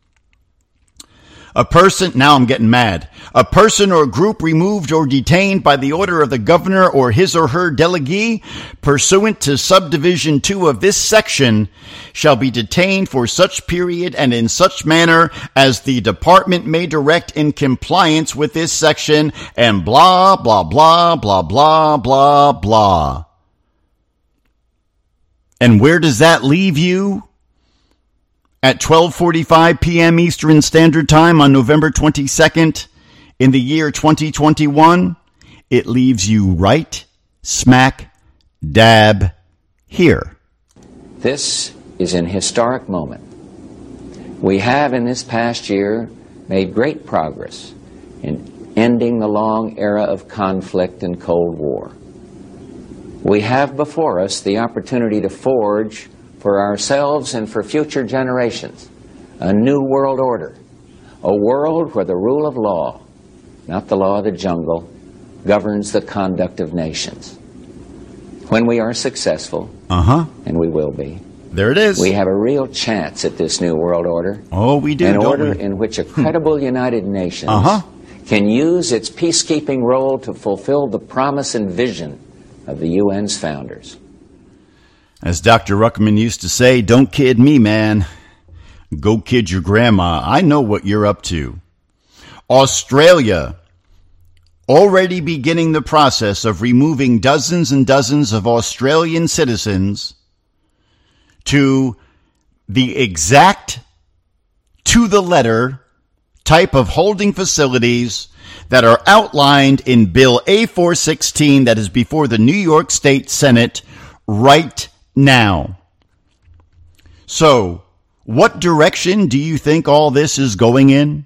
A person, now I'm getting mad. A person or group removed or detained by the order of the governor or his or her delegee, pursuant to subdivision two of this section, shall be detained for such period and in such manner as the department may direct in compliance with this section, and blah, blah, blah, blah, blah, blah, blah. And where does that leave you? At twelve forty-five p.m. Eastern Standard Time on November twenty-second in the year twenty twenty-one, it leaves you right smack dab here. This is an historic moment. We have in this past year made great progress in ending the long era of conflict and Cold War. We have before us the opportunity to forge for ourselves and for future generations a new world order, a world where the rule of law, not the law of the jungle, governs the conduct of nations. When we are successful, uh-huh. and we will be, there it is. We have a real chance at this new world order. Oh, we do, An don't order we? in which a credible United Nations uh-huh. can use its peacekeeping role to fulfill the promise and vision of the U N's founders. As Doctor Ruckman used to say, don't kid me, man. Go kid your grandma. I know what you're up to. Australia, already beginning the process of removing dozens and dozens of Australian citizens to the exact, to the letter, type of holding facilities that are outlined in Bill A four sixteen that is before the New York State Senate right now. So, what direction do you think all this is going in?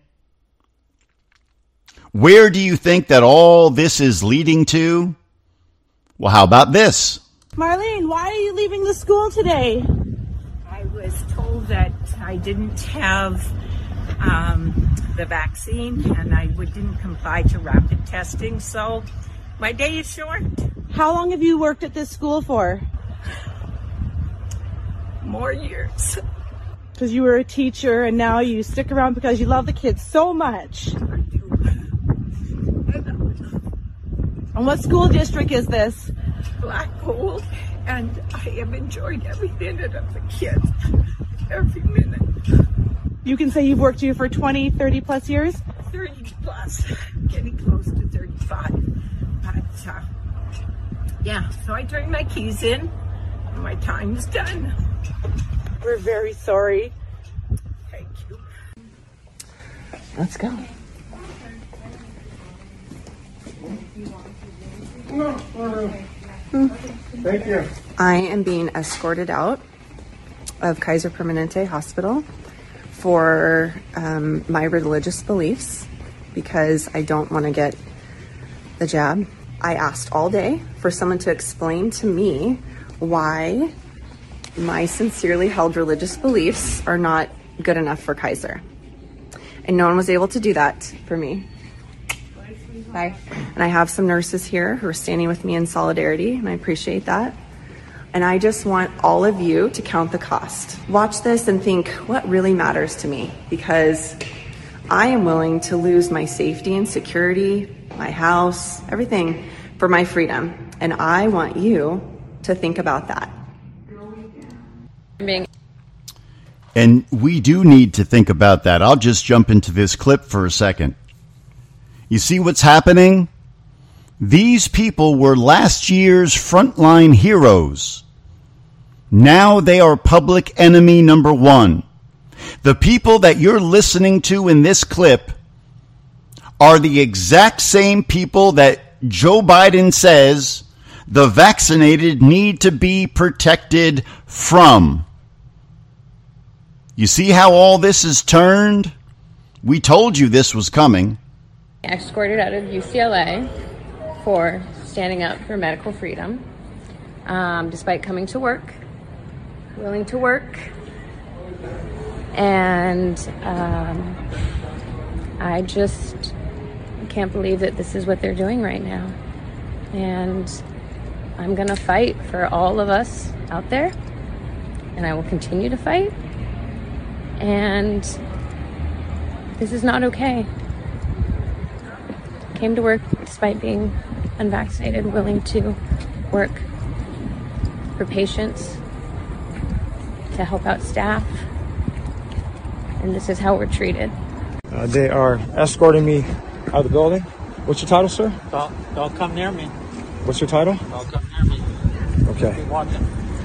Where do you think that all this is leading to? Well, how about this? Marlene, why are you leaving the school today? I was told that I didn't have um, the vaccine and I didn't comply to rapid testing, so my day is short. How long have you worked at this school for? More years. Because you were a teacher and now you stick around because you love the kids so much. I do. And what school district is this? Blackpool, and I have enjoyed every minute of the kids. Every minute. You can say you've worked here for twenty, thirty plus years? thirty plus, getting close to thirty-five. But, uh, yeah, so I turn my keys in, and my time's done. We're very sorry. Thank you. Let's go. Thank you. I am being escorted out of Kaiser Permanente Hospital for um, my religious beliefs because I don't want to get the jab. I asked all day for someone to explain to me why my sincerely held religious beliefs are not good enough for Kaiser. And no one was able to do that for me. Bye. And I have some nurses here who are standing with me in solidarity, and I appreciate that. And I just want all of you to count the cost. Watch this and think what really matters to me, because I am willing to lose my safety and security, my house, everything for my freedom. And I want you to think about that. And we do need to think about that. I'll just jump into this clip for a second. You see what's happening? These people were last year's frontline heroes. Now they are public enemy number one. The people that you're listening to in this clip are the exact same people that Joe Biden says the vaccinated need to be protected from. You see how all this is turned? We told you this was coming. Escorted out of U C L A for standing up for medical freedom, um, despite coming to work, willing to work, and um, I just can't believe that this is what they're doing right now. And I'm gonna fight for all of us out there, and I will continue to fight. And this is not okay. Came to work despite being unvaccinated, willing to work for patients, to help out staff, and this is how we're treated. Uh, they are escorting me out of the building. What's your title, sir? Don't, don't come near me. What's your title? Don't come near me. Okay. Keep walking.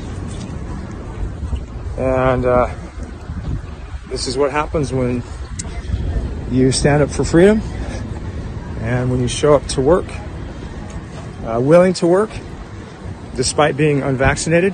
And uh, this is what happens when you stand up for freedom. And when you show up to work, uh, willing to work, despite being unvaccinated.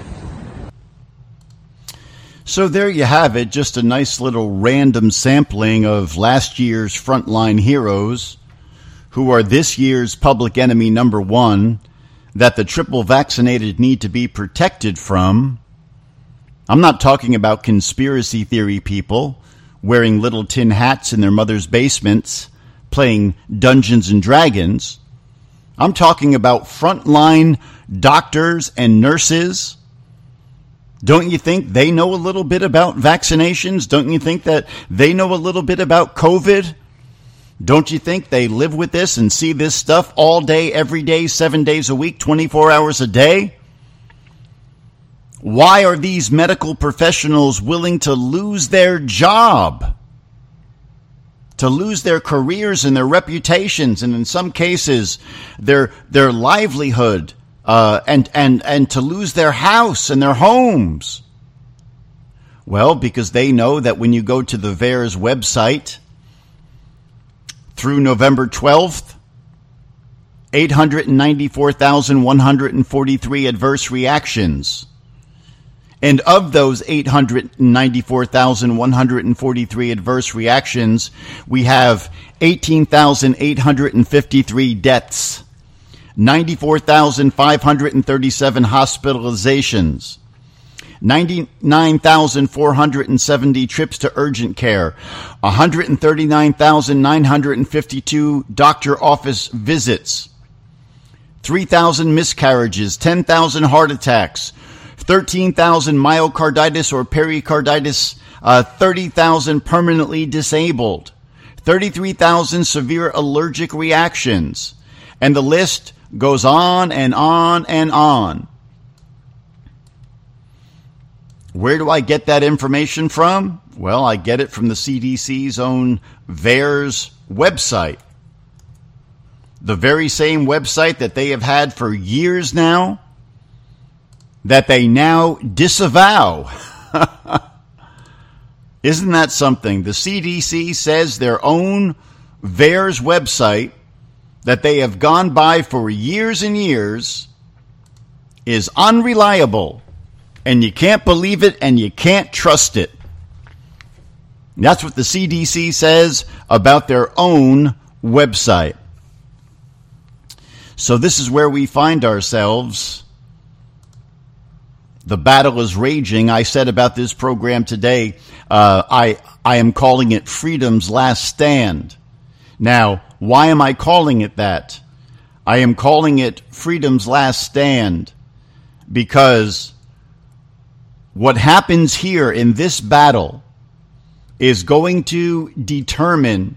So there you have it, just a nice little random sampling of last year's frontline heroes who are this year's public enemy number one that the triple vaccinated need to be protected from. I'm not talking about conspiracy theory people wearing little tin hats in their mother's basements playing Dungeons and Dragons. I'm talking about frontline doctors and nurses. Don't you think they know a little bit about vaccinations? Don't you think that they know a little bit about COVID? Don't you think they live with this and see this stuff all day, every day, seven days a week, twenty-four hours a day? Why are these medical professionals willing to lose their job? To lose their careers and their reputations, and in some cases, their their livelihood, uh, and and and to lose their house and their homes. Well, because they know that when you go to the V A E R S website through November twelfth, eight hundred ninety-four thousand one hundred forty-three adverse reactions. And of those eight hundred ninety-four thousand one hundred forty-three adverse reactions, we have eighteen thousand eight hundred fifty-three deaths, ninety-four thousand five hundred thirty-seven hospitalizations, ninety-nine thousand four hundred seventy trips to urgent care, one hundred thirty-nine thousand nine hundred fifty-two doctor office visits, three thousand miscarriages, ten thousand heart attacks, thirteen thousand myocarditis or pericarditis, uh, thirty thousand permanently disabled, thirty-three thousand severe allergic reactions, and the list goes on and on and on. Where do I get that information from? Well, I get it from the C D C's own V A E R S website. The very same website that they have had for years now, that they now disavow. Isn't that something? The C D C says their own V A E R S website that they have gone by for years and years is unreliable. and you can't believe it, and you can't trust it. That's what the C D C says about their own website. So this is where we find ourselves. The battle is raging. I said about this program today, uh, I, I am calling it Freedom's Last Stand. Now, why am I calling it that? I am calling it Freedom's Last Stand because what happens here in this battle is going to determine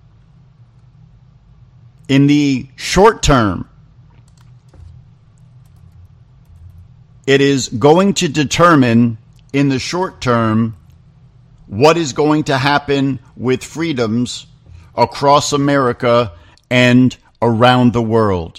in the short term, it is going to determine in the short term what is going to happen with freedoms across America and around the world.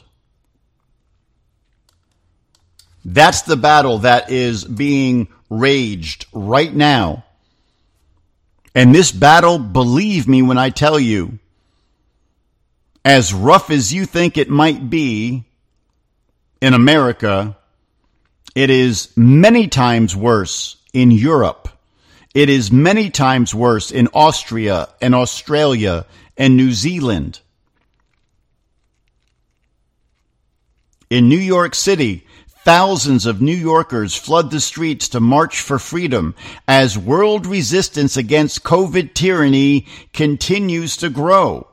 That's the battle that is being raged right now. And this battle, believe me when I tell you, as rough as you think it might be in America, it is many times worse in Europe. It is many times worse in Austria and Australia and New Zealand. In New York City, thousands of New Yorkers flood the streets to march for freedom as world resistance against COVID tyranny continues to grow.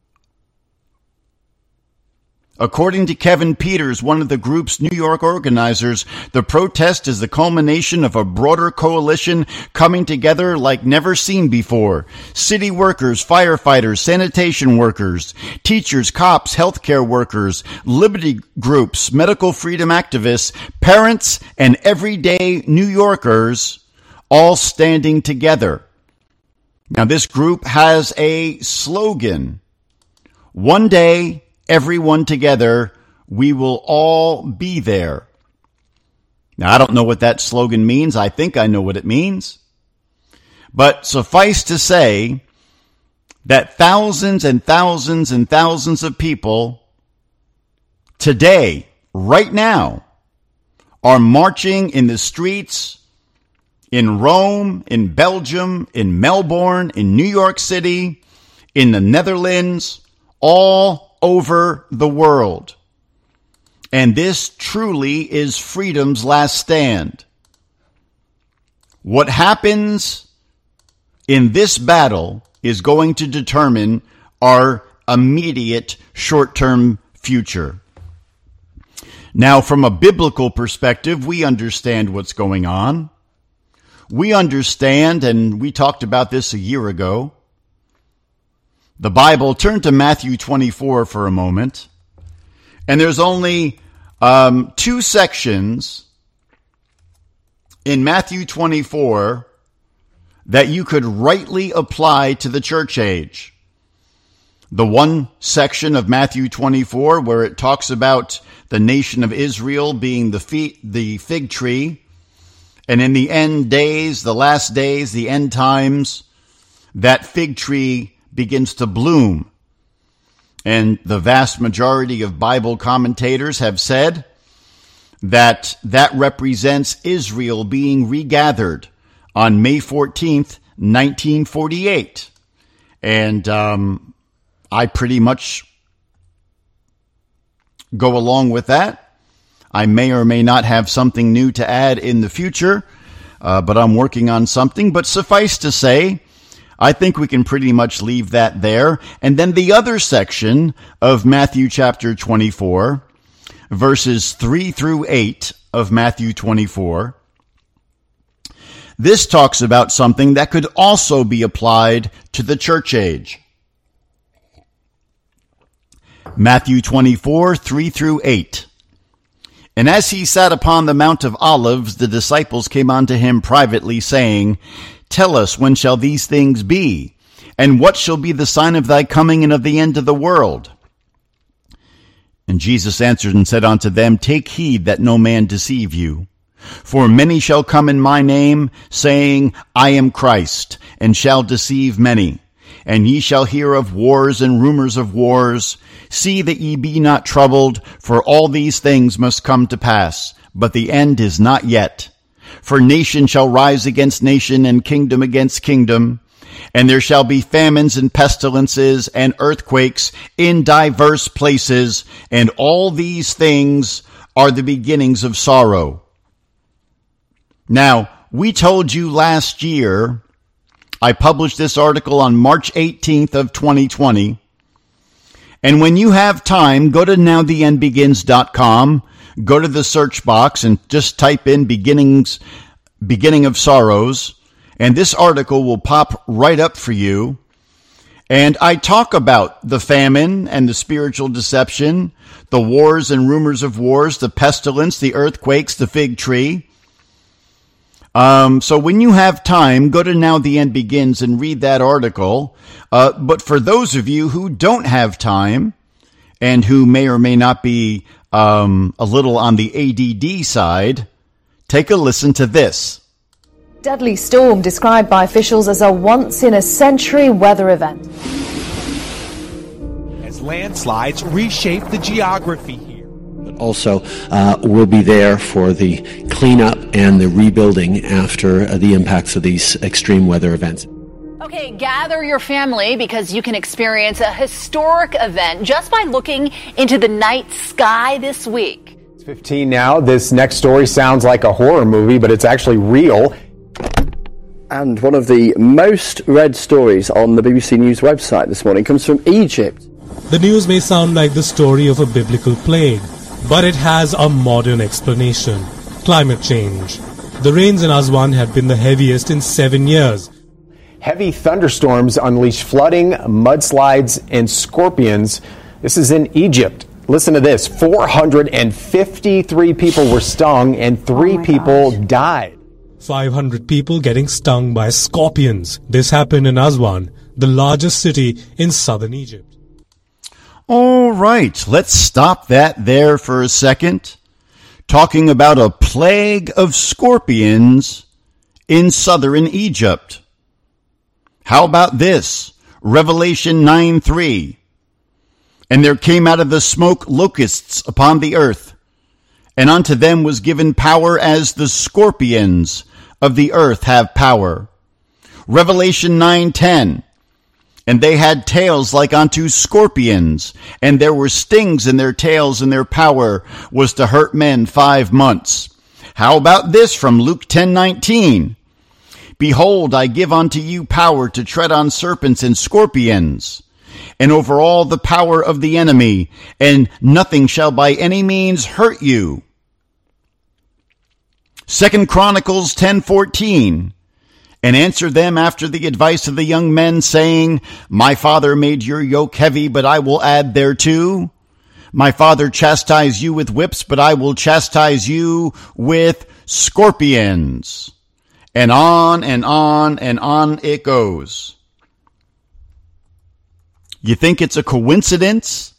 According to Kevin Peters, one of the group's New York organizers, the protest is the culmination of a broader coalition coming together like never seen before. City workers, firefighters, sanitation workers, teachers, cops, healthcare workers, liberty groups, medical freedom activists, parents, and everyday New Yorkers all standing together. Now, this group has a slogan. One day, everyone together, we will all be there. Now, I don't know what that slogan means. I think I know what it means. But suffice to say that thousands and thousands and thousands of people today, right now, are marching in the streets in Rome, in Belgium, in Melbourne, in New York City, in the Netherlands, all over the world. And this truly is freedom's last stand. What happens in this battle is going to determine our immediate short-term future. Now, from a biblical perspective, we understand what's going on. We understand, and we talked about this a year ago, the Bible. Turn to Matthew twenty-four for a moment. And there's only um, two sections in Matthew twenty-four that you could rightly apply to the church age. The one section of Matthew twenty-four where it talks about the nation of Israel being the fig, the fig tree, and in the end days, the last days, the end times, that fig tree begins to bloom. And the vast majority of Bible commentators have said that that represents Israel being regathered on May fourteenth, nineteen forty-eight. And um, I pretty much go along with that. I may or may not have something new to add in the future, uh, but I'm working on something. But suffice to say, I think we can pretty much leave that there. And then the other section of Matthew chapter twenty-four, verses three through eight of Matthew twenty-four, this talks about something that could also be applied to the church age. Matthew twenty-four, three through eight. And as he sat upon the Mount of Olives, the disciples came unto him privately, saying, Tell us, when shall these things be? And what shall be the sign of thy coming and of the end of the world? And Jesus answered and said unto them, Take heed that no man deceive you. For many shall come in my name, saying, I am Christ, and shall deceive many. And ye shall hear of wars and rumors of wars. See that ye be not troubled, for all these things must come to pass, but the end is not yet. For nation shall rise against nation, and kingdom against kingdom. And there shall be famines and pestilences and earthquakes in diverse places, and all these things are the beginnings of sorrow. Now, we told you last year, I published this article on March eighteenth of twenty twenty. And when you have time, go to now the end begins dot com, go to the search box and just type in beginnings, beginning of sorrows. And this article will pop right up for you. And I talk about the famine and the spiritual deception, the wars and rumors of wars, the pestilence, the earthquakes, the fig tree. Um, so when you have time, go to Now the End Begins and read that article. Uh, but for those of you who don't have time and who may or may not be um, a little on the A D D side, take a listen to this. Deadly storm described by officials as a once-in-a-century weather event. As landslides reshape the geography here. But also, uh, we'll be there for the cleanup and the rebuilding after uh, the impacts of these extreme weather events. Okay, gather your family because you can experience a historic event just by looking into the night sky this week. It's fifteen now. This next story sounds like a horror movie, but it's actually real. And one of the most read stories on the B B C News website this morning comes from Egypt. The news may sound like the story of a biblical plague, but it has a modern explanation. Climate change. The rains in Aswan have been the heaviest in seven years. Heavy thunderstorms unleash flooding, mudslides, and scorpions. This is in Egypt. Listen to this. four hundred fifty-three people were stung and three oh people gosh. died. five hundred people getting stung by scorpions. This happened in Aswan, the largest city in southern Egypt. All right, let's stop that there for a second. Talking about a plague of scorpions in southern Egypt. How about this? Revelation nine three. And there came out of the smoke locusts upon the earth, and unto them was given power as the scorpions of the earth have power. Revelation nine ten. And they had tails like unto scorpions, and there were stings in their tails, and their power was to hurt men five months. How about this from Luke ten nineteen? Behold, I give unto you power to tread on serpents and scorpions, and over all the power of the enemy, and nothing shall by any means hurt you. Second Chronicles ten fourteen. And answered them after the advice of the young men, saying, My father made your yoke heavy, but I will add thereto. My father chastised you with whips, but I will chastise you with scorpions. And on and on and on it goes. You think it's a coincidence?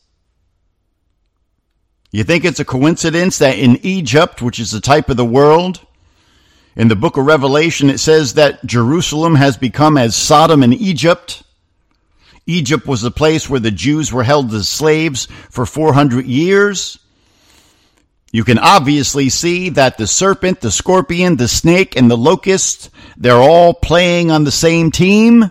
You think it's a coincidence that in Egypt, which is a type of the world, in the book of Revelation, it says that Jerusalem has become as Sodom and Egypt. Egypt was the place where the Jews were held as slaves for four hundred years. You can obviously see that the serpent, the scorpion, the snake, and the locust, they're all playing on the same team.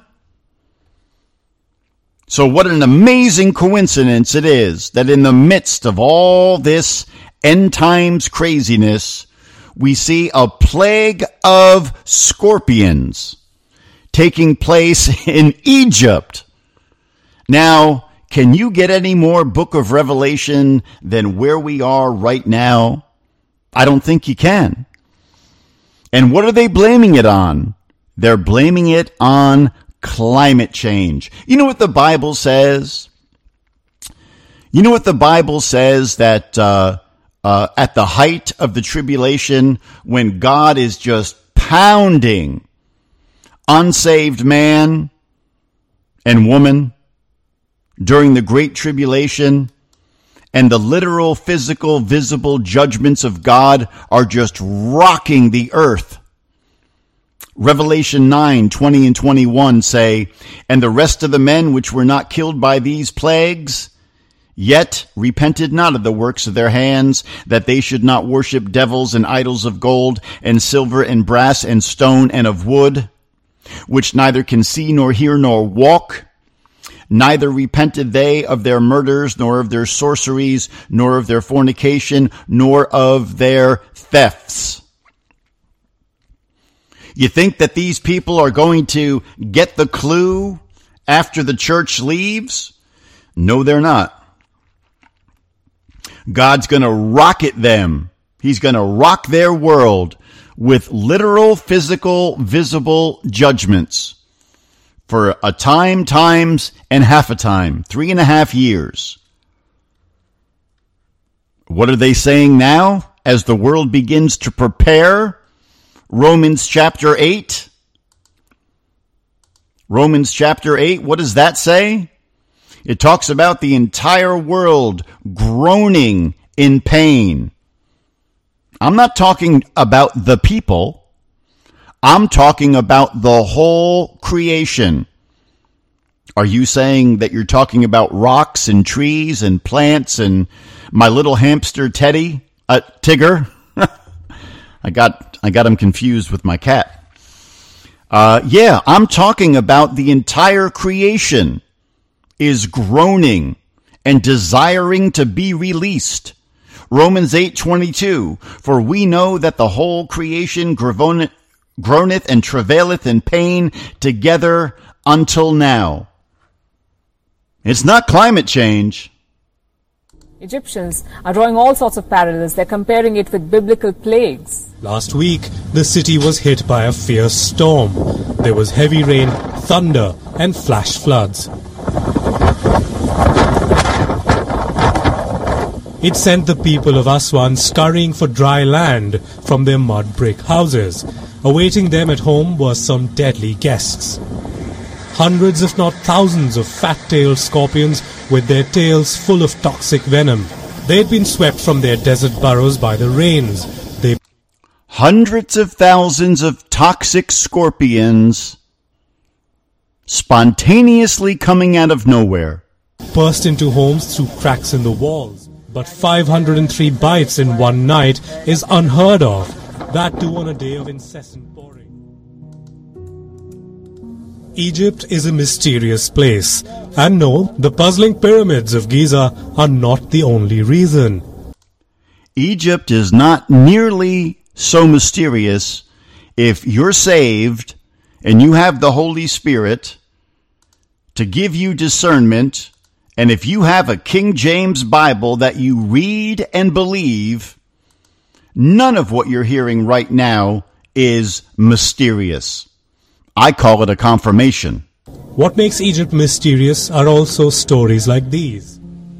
So what an amazing coincidence it is that in the midst of all this end times craziness, we see a plague of scorpions taking place in Egypt. Now, can you get any more Book of Revelation than where we are right now? I don't think you can. And what are they blaming it on? They're blaming it on climate change. You know what the Bible says? You know what the Bible says that uh, uh, at the height of the tribulation, when God is just pounding unsaved man and woman during the Great Tribulation, and the literal, physical, visible judgments of God are just rocking the earth. Revelation nine, twenty and twenty-one say, And the rest of the men which were not killed by these plagues, yet repented not of the works of their hands, that they should not worship devils and idols of gold and silver and brass and stone and of wood, which neither can see nor hear nor walk. Neither repented they of their murders, nor of their sorceries, nor of their fornication, nor of their thefts. You think that these people are going to get the clue after the church leaves? No, they're not. God's going to rocket them. He's going to rock their world with literal, physical, visible judgments for a time, times, and half a time, three and a half years. What are they saying now as the world begins to prepare? Romans chapter eight. Romans chapter eight, what does that say? It talks about the entire world groaning in pain. I'm not talking about the people. I'm talking about the whole creation. Are you saying that you're talking about rocks and trees and plants and my little hamster Teddy, uh, Tigger? I got I got him confused with my cat. Uh, yeah, I'm talking about the entire creation is groaning and desiring to be released. Romans eight twenty-two, for we know that the whole creation groaneth and travaileth in pain together until now. It's not climate change. Egyptians are drawing all sorts of parallels. They're comparing it with biblical plagues. Last week, the city was hit by a fierce storm. There was heavy rain, thunder, and flash floods. It sent the people of Aswan scurrying for dry land from their mud brick houses. Awaiting them at home were some deadly guests. Hundreds, if not thousands, of fat-tailed scorpions with their tails full of toxic venom. They had been swept from their desert burrows by the rains. They Hundreds of thousands of toxic scorpions spontaneously coming out of nowhere burst into homes through cracks in the walls. But five hundred three bites in one night is unheard of. That too on a day of incessant pouring. Egypt is a mysterious place. And no, the puzzling pyramids of Giza are not the only reason. Egypt is not nearly so mysterious if you're saved and you have the Holy Spirit to give you discernment, and if you have a King James Bible that you read and believe. None of what you're hearing right now is mysterious. I call it a confirmation. What makes Egypt mysterious are also stories like these.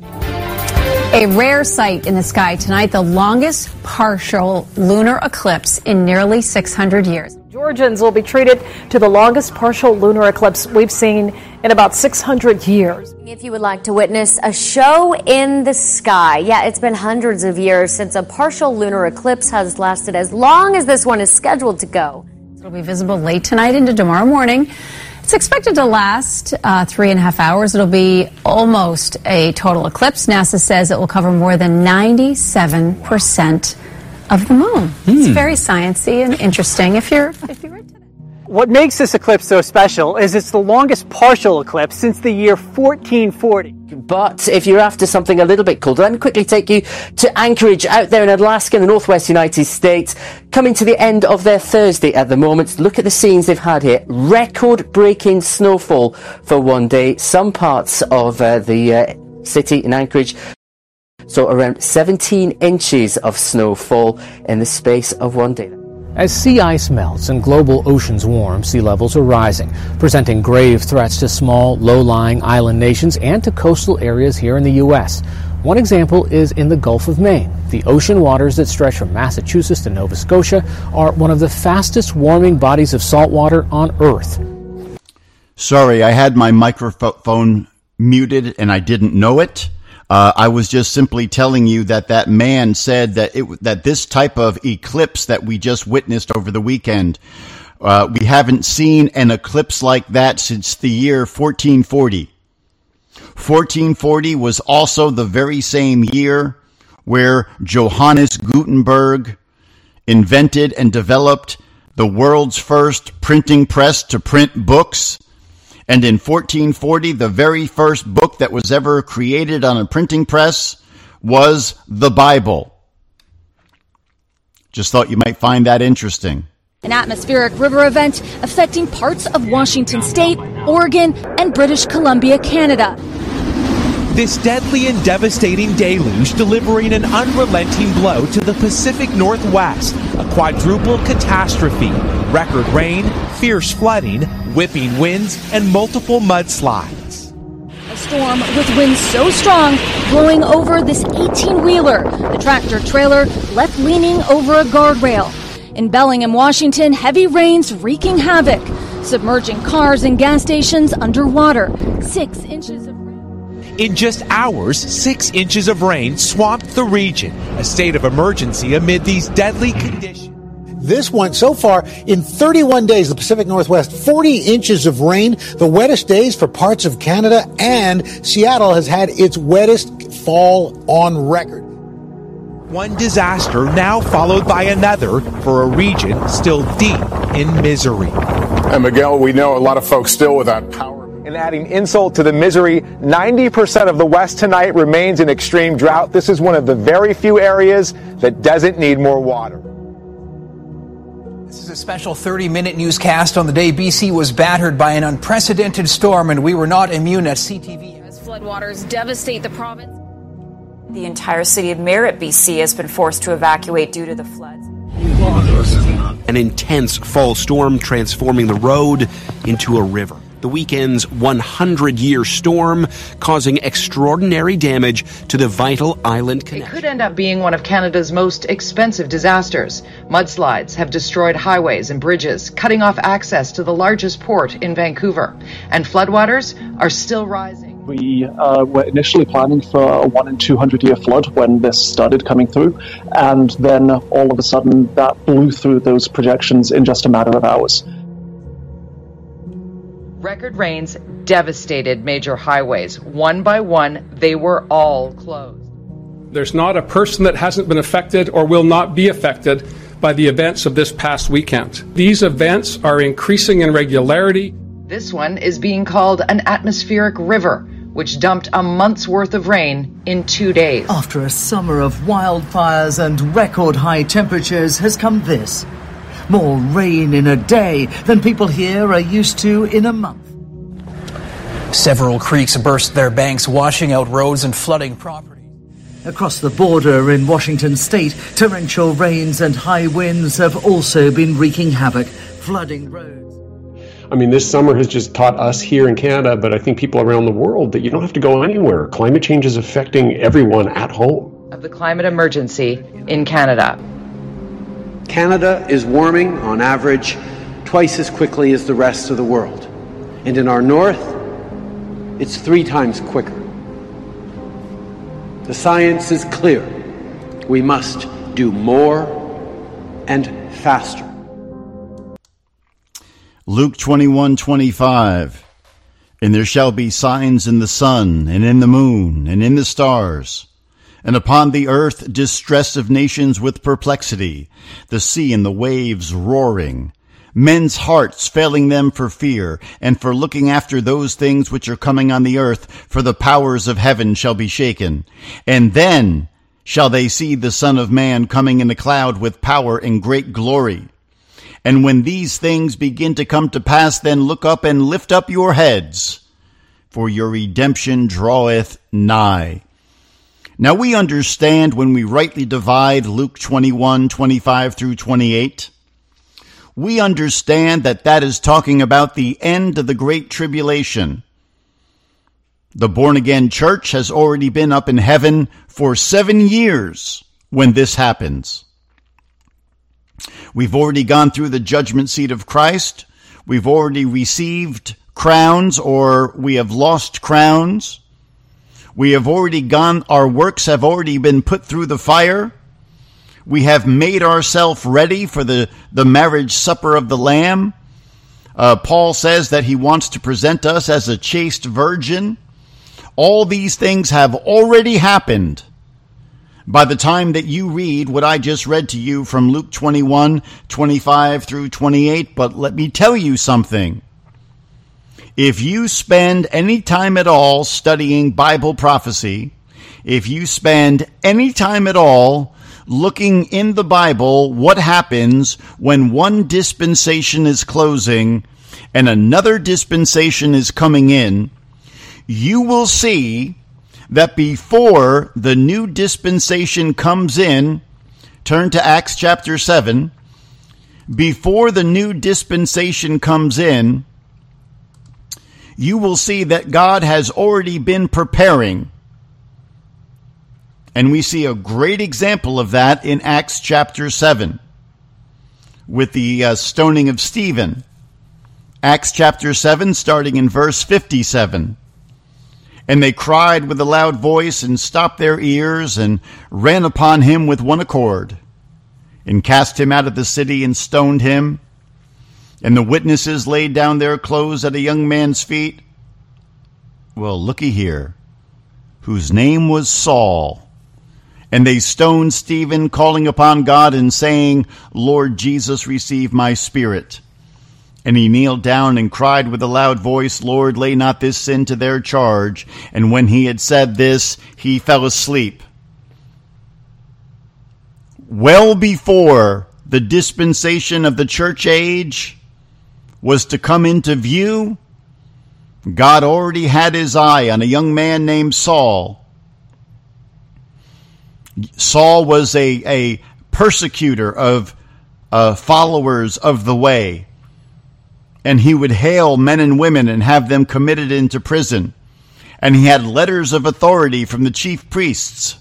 A rare sight in the sky tonight, the longest partial lunar eclipse in nearly six hundred years. Georgians will be treated to the longest partial lunar eclipse we've seen in about six hundred years. If you would like to witness a show in the sky, yeah, it's been hundreds of years since a partial lunar eclipse has lasted as long as this one is scheduled to go. It'll be visible late tonight into tomorrow morning. It's expected to last uh, three and a half hours. It'll be almost a total eclipse. NASA says it will cover more than ninety-seven percent of the moon. Hmm. It's very sciencey and interesting if you're if you're into that. What makes this eclipse so special is it's the longest partial eclipse since the year fourteen forty. But if you're after something a little bit colder, let me quickly take you to Anchorage out there in Alaska in the northwest United States. Coming to the end of their Thursday at the moment. Look at the scenes they've had here. Record-breaking snowfall for one day. Some parts of uh, the uh, city in Anchorage. So around seventeen inches of snowfall in the space of one day. As sea ice melts and global oceans warm, sea levels are rising, presenting grave threats to small, low-lying island nations and to coastal areas here in the U S. One example is in the Gulf of Maine. The ocean waters that stretch from Massachusetts to Nova Scotia are one of the fastest warming bodies of salt water on Earth. Sorry, I had my microphone muted and I didn't know it. Uh, I was just simply telling you that that man said that it, that this type of eclipse that we just witnessed over the weekend, uh, we haven't seen an eclipse like that since the year fourteen forty. fourteen forty was also the very same year where Johannes Gutenberg invented and developed the world's first printing press to print books. And in fourteen forty, the very first book that was ever created on a printing press was the Bible. Just thought you might find that interesting. An atmospheric river event affecting parts of Washington State, Oregon, and British Columbia, Canada. This deadly and devastating deluge delivering an unrelenting blow to the Pacific Northwest, a quadruple catastrophe, record rain, fierce flooding, whipping winds, and multiple mudslides. A storm with winds so strong, blowing over this eighteen-wheeler. The tractor-trailer left leaning over a guardrail. In Bellingham, Washington, heavy rains wreaking havoc, submerging cars and gas stations underwater. Six inches of In just hours, six inches of rain swamped the region, a state of emergency amid these deadly conditions. This one, so far, in thirty-one days, the Pacific Northwest, forty inches of rain, the wettest days for parts of Canada, and Seattle has had its wettest fall on record. One disaster now followed by another for a region still deep in misery. And Miguel, we know a lot of folks still without power. And adding insult to the misery, ninety percent of the West tonight remains in extreme drought. This is one of the very few areas that doesn't need more water. This is a special thirty-minute newscast on the day B C was battered by an unprecedented storm, and we were not immune at C T V. As floodwaters devastate the province. The entire city of Merritt, B C has been forced to evacuate due to the floods. An intense fall storm transforming the road into a river. The weekend's one hundred year storm causing extraordinary damage to the vital island connection. It could end up being one of Canada's most expensive disasters. Mudslides have destroyed highways and bridges, cutting off access to the largest port in Vancouver. And floodwaters are still rising. We uh, were initially planning for a one in two hundred year flood when this started coming through, and then all of a sudden that blew through those projections in just a matter of hours. Record rains devastated major highways. One by one, they were all closed. There's not a person that hasn't been affected or will not be affected by the events of this past weekend. These events are increasing in regularity. This one is being called an atmospheric river, which dumped a month's worth of rain in two days. After a summer of wildfires and record high temperatures has come this. More rain in a day than people here are used to in a month. Several creeks burst their banks, washing out roads and flooding property. Across the border in Washington state, torrential rains and high winds have also been wreaking havoc, flooding roads. I mean, this summer has just taught us here in Canada, but I think people around the world, that you don't have to go anywhere. Climate change is affecting everyone at home. Of the climate emergency in Canada. Canada is warming, on average, twice as quickly as the rest of the world. And in our north, it's three times quicker. The science is clear. We must do more and faster. Luke twenty-one twenty-five. And there shall be signs in the sun, and in the moon, and in the stars, and upon the earth distress of nations with perplexity, the sea and the waves roaring, men's hearts failing them for fear, and for looking after those things which are coming on the earth, for the powers of heaven shall be shaken. And then shall they see the Son of Man coming in a cloud with power and great glory. And when these things begin to come to pass, then look up and lift up your heads, for your redemption draweth nigh. Now we understand when we rightly divide Luke twenty-one twenty-five through twenty-eight, we understand that that is talking about the end of the Great Tribulation. The born-again church has already been up in heaven for seven years when this happens. We've already gone through the judgment seat of Christ. We've already received crowns, or we have lost crowns. We have already gone, our works have already been put through the fire. We have made ourselves ready for the, the marriage supper of the Lamb. Uh, Paul says that he wants to present us as a chaste virgin. All these things have already happened by the time that you read what I just read to you from Luke twenty-one, twenty-five through twenty-eight. But let me tell you something. If you spend any time at all studying Bible prophecy, if you spend any time at all looking in the Bible what happens when one dispensation is closing and another dispensation is coming in, you will see that before the new dispensation comes in, turn to Acts chapter seven, before the new dispensation comes in, you will see that God has already been preparing. And we see a great example of that in Acts chapter seven with the uh, stoning of Stephen. Acts chapter seven, starting in verse fifty-seven. And they cried with a loud voice and stopped their ears and ran upon him with one accord and cast him out of the city and stoned him. And the witnesses laid down their clothes at a young man's feet. Well, looky here, whose name was Saul. And they stoned Stephen, calling upon God and saying, Lord Jesus, receive my spirit. And he kneeled down and cried with a loud voice, Lord, lay not this sin to their charge. And when he had said this, he fell asleep. Well before the dispensation of the church age was to come into view, God already had his eye on a young man named Saul. Saul was a, a persecutor of uh, followers of the way. And he would hail men and women and have them committed into prison. And he had letters of authority from the chief priests.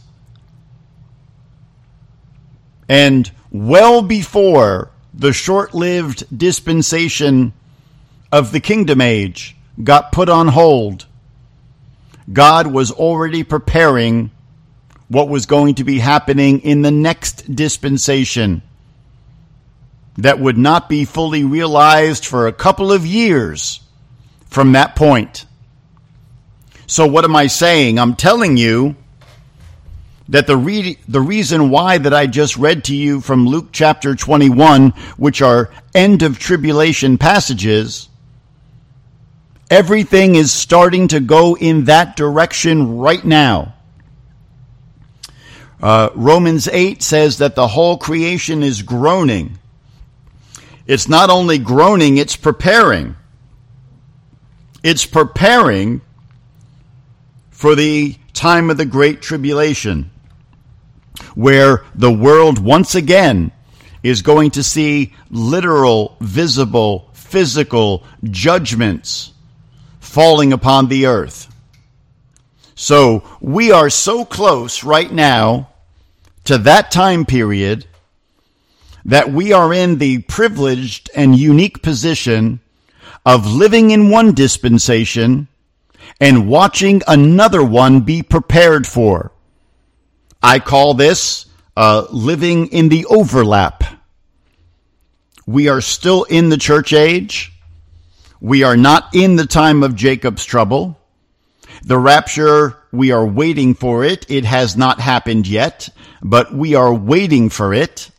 And well before the short-lived dispensation of the kingdom age got put on hold, God was already preparing what was going to be happening in the next dispensation that would not be fully realized for a couple of years from that point. So what am I saying? I'm telling you that the re- the reason why that I just read to you from Luke chapter twenty-one, which are end of tribulation passages, everything is starting to go in that direction right now. Uh, Romans eight says that the whole creation is groaning. It's not only groaning, it's preparing. It's preparing for the time of the Great Tribulation, where the world once again is going to see literal, visible, physical judgments falling upon the earth. So we are so close right now to that time period that we are in the privileged and unique position of living in one dispensation and watching another one be prepared for. I call this uh, living in the overlap. We are still in the church age. We are not in the time of Jacob's trouble. The rapture, we are waiting for it. It has not happened yet, but we are waiting for it.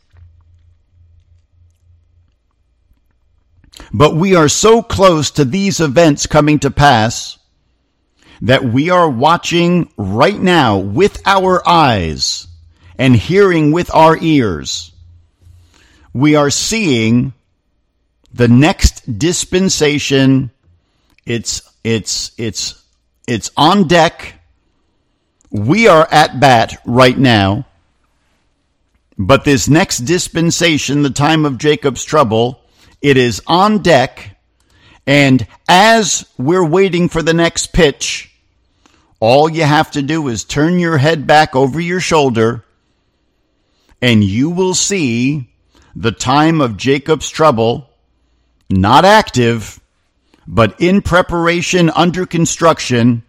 But we are so close to these events coming to pass that we are watching right now with our eyes and hearing with our ears. We are seeing the next dispensation. It's, it's, it's, it's on deck. We are at bat right now. But this next dispensation, the time of Jacob's trouble, it is on deck, and as we're waiting for the next pitch, all you have to do is turn your head back over your shoulder, and you will see the time of Jacob's trouble, not active, but in preparation, under construction,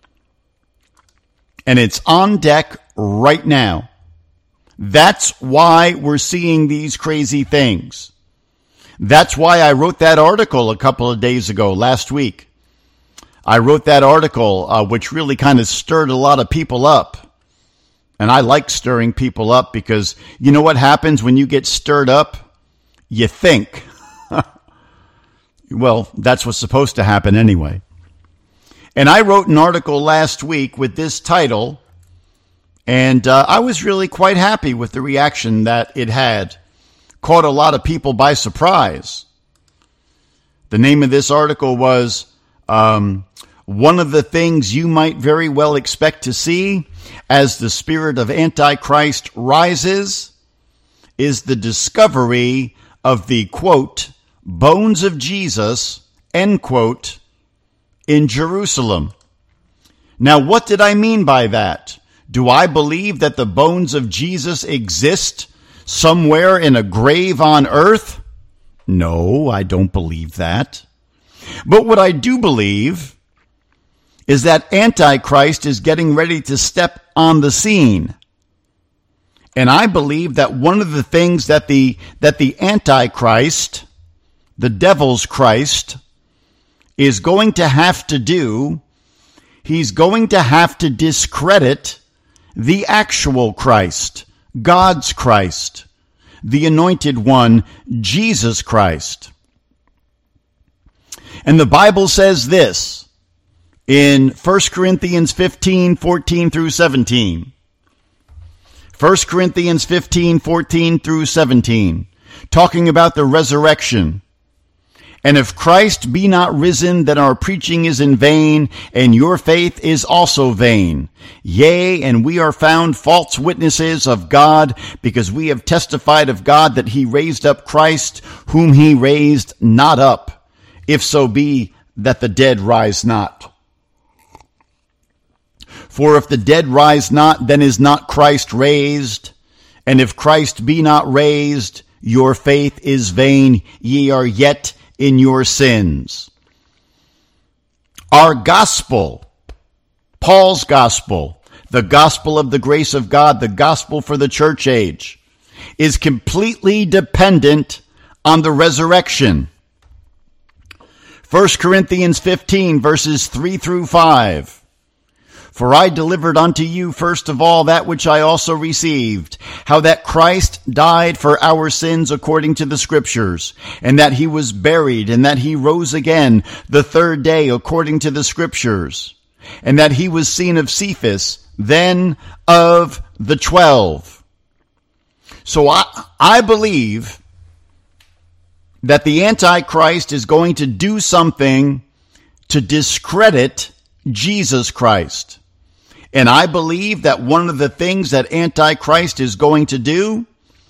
and it's on deck right now. That's why we're seeing these crazy things. That's why I wrote that article a couple of days ago, last week. I wrote that article, uh, which really kind of stirred a lot of people up. And I like stirring people up because you know what happens when you get stirred up? You think. Well, that's what's supposed to happen anyway. And I wrote an article last week with this title, and uh, I was really quite happy with the reaction that it had. Caught a lot of people by surprise. The name of this article was, um, One of the Things You Might Very Well Expect to See as the Spirit of Antichrist Rises is the discovery of the, quote, bones of Jesus, end quote, in Jerusalem. Now, what did I mean by that? Do I believe that the bones of Jesus exist somewhere in a grave on earth? No, I don't believe that. But what I do believe is that Antichrist is getting ready to step on the scene. And I believe that one of the things that the that the Antichrist, the devil's Christ, is going to have to do, he's going to have to discredit the actual Christ, God's Christ, the anointed one, Jesus Christ. And the Bible says this in First Corinthians fifteen, fourteen through seventeen. First Corinthians fifteen, fourteen through seventeen, talking about the resurrection. And if Christ be not risen, then our preaching is in vain, and your faith is also vain. Yea, and we are found false witnesses of God, because we have testified of God that he raised up Christ, whom he raised not up, if so be that the dead rise not. For if the dead rise not, then is not Christ raised. And if Christ be not raised, your faith is vain, ye are yet in your sins. Our gospel, Paul's gospel, the gospel of the grace of God, the gospel for the church age, is completely dependent on the resurrection. First Corinthians fifteen, verses three through five. For I delivered unto you first of all that which I also received, how that Christ died for our sins according to the Scriptures, and that he was buried, and that he rose again the third day according to the Scriptures, and that he was seen of Cephas, then of the twelve. So I, I believe that the Antichrist is going to do something to discredit Jesus Christ. And I believe that one of the things that Antichrist is going to do,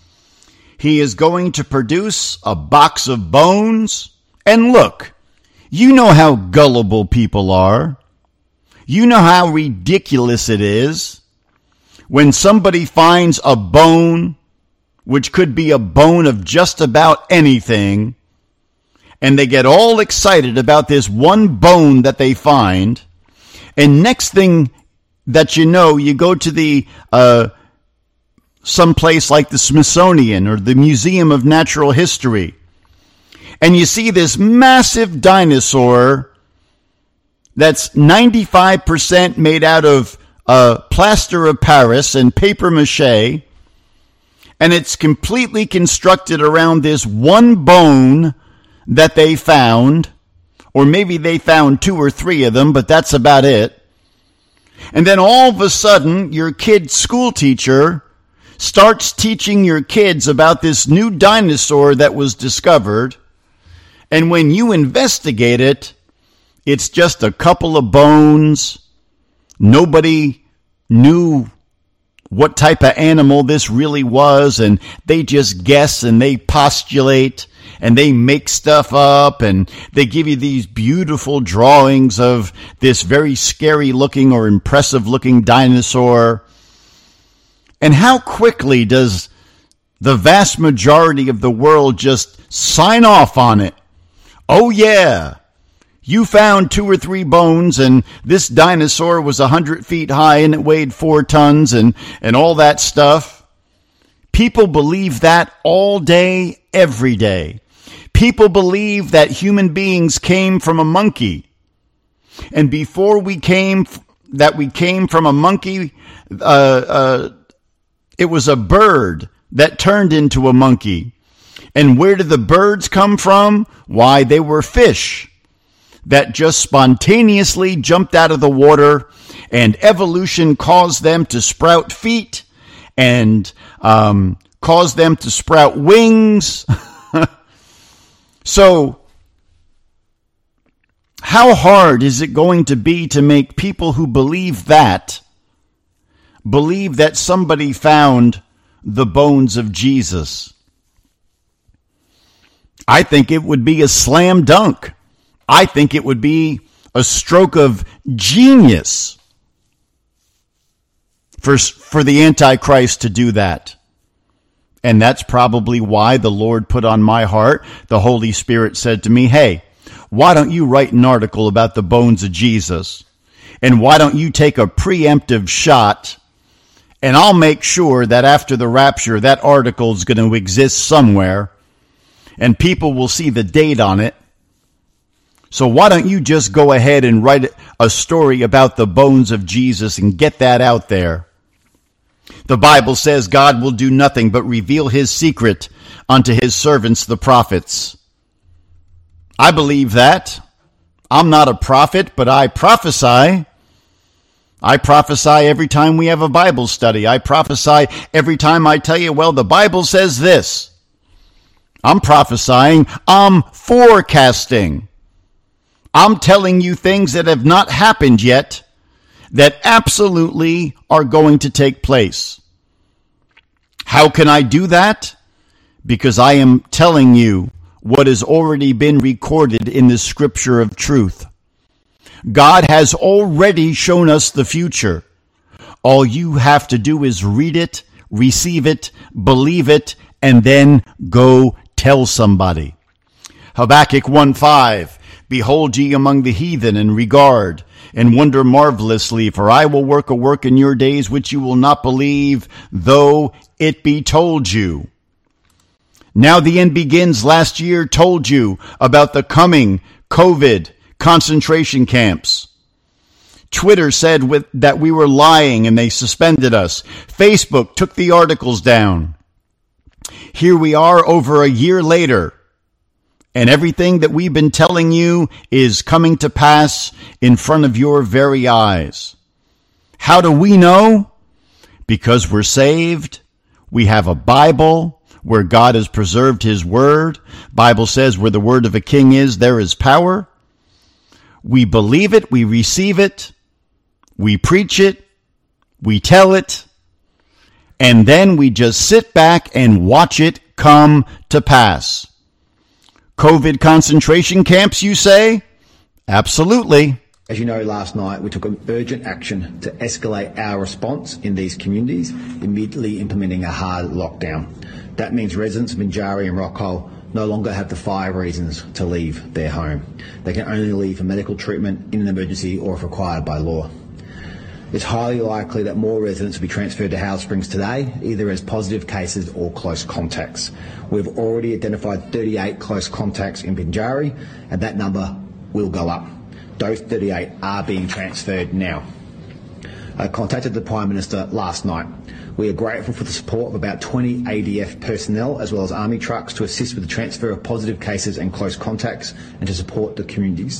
he is going to produce a box of bones. And look, you know how gullible people are. You know how ridiculous it is when somebody finds a bone, which could be a bone of just about anything, and they get all excited about this one bone that they find, and next thing that you know, you go to the uh, some place like the Smithsonian or the Museum of Natural History, and you see this massive dinosaur that's ninety-five percent made out of uh, plaster of Paris and paper mache, and it's completely constructed around this one bone that they found, or maybe they found two or three of them, but that's about it. And then all of a sudden, your kid school teacher starts teaching your kids about this new dinosaur that was discovered. And when you investigate it, it's just a couple of bones. Nobody knew what type of animal this really was, and they just guess and they postulate and they make stuff up, and they give you these beautiful drawings of this very scary looking or impressive looking dinosaur. And how quickly does the vast majority of the world just sign off on it? Oh yeah, you found two or three bones, and this dinosaur was a hundred feet high and it weighed four tons and, and all that stuff. People believe that all day, every day. People believe that human beings came from a monkey. And before we came, that we came from a monkey, uh, uh, it was a bird that turned into a monkey. And where did the birds come from? Why, they were fish that just spontaneously jumped out of the water, and evolution caused them to sprout feet and um, caused them to sprout wings. So, how hard is it going to be to make people who believe that believe that somebody found the bones of Jesus? I think it would be a slam dunk. I think it would be a stroke of genius for, for the Antichrist to do that. And that's probably why the Lord put on my heart, the Holy Spirit said to me, hey, why don't you write an article about the bones of Jesus? And why don't you take a preemptive shot? And I'll make sure that after the rapture, that article is going to exist somewhere, and people will see the date on it. So why don't you just go ahead and write a story about the bones of Jesus and get that out there? The Bible says God will do nothing but reveal his secret unto his servants, the prophets. I believe that. I'm not a prophet, but I prophesy. I prophesy every time we have a Bible study. I prophesy every time I tell you, well, the Bible says this. I'm prophesying. I'm forecasting. I'm telling you things that have not happened yet that absolutely are going to take place. How can I do that? Because I am telling you what has already been recorded in the scripture of truth. God has already shown us the future. All you have to do is read it, receive it, believe it, and then go tell somebody. Habakkuk one five, behold ye among the heathen and regard and wonder marvelously, for I will work a work in your days which you will not believe, though it be told you. Now the end begins. Last year told you about the coming COVID concentration camps. Twitter said with, that we were lying and they suspended us. Facebook took the articles down. Here we are over a year later, and everything that we've been telling you is coming to pass in front of your very eyes. How do we know? Because we're saved. We have a Bible where God has preserved his word. Bible says where the word of a king is, there is power. We believe it. We receive it. We preach it. We tell it. And then we just sit back and watch it come to pass. COVID concentration camps, you say? Absolutely. As you know, last night we took urgent action to escalate our response in these communities, immediately implementing a hard lockdown. That means residents of Binjari and Rockall no longer have the five reasons to leave their home. They can only leave for medical treatment in an emergency or if required by law. It's highly likely that more residents will be transferred to Howard Springs today, either as positive cases or close contacts. We've already identified thirty-eight close contacts in Binjari, and that number will go up. Those thirty-eight are being transferred now. I contacted the Prime Minister last night. We are grateful for the support of about twenty A D F personnel as well as army trucks to assist with the transfer of positive cases and close contacts and to support the communities.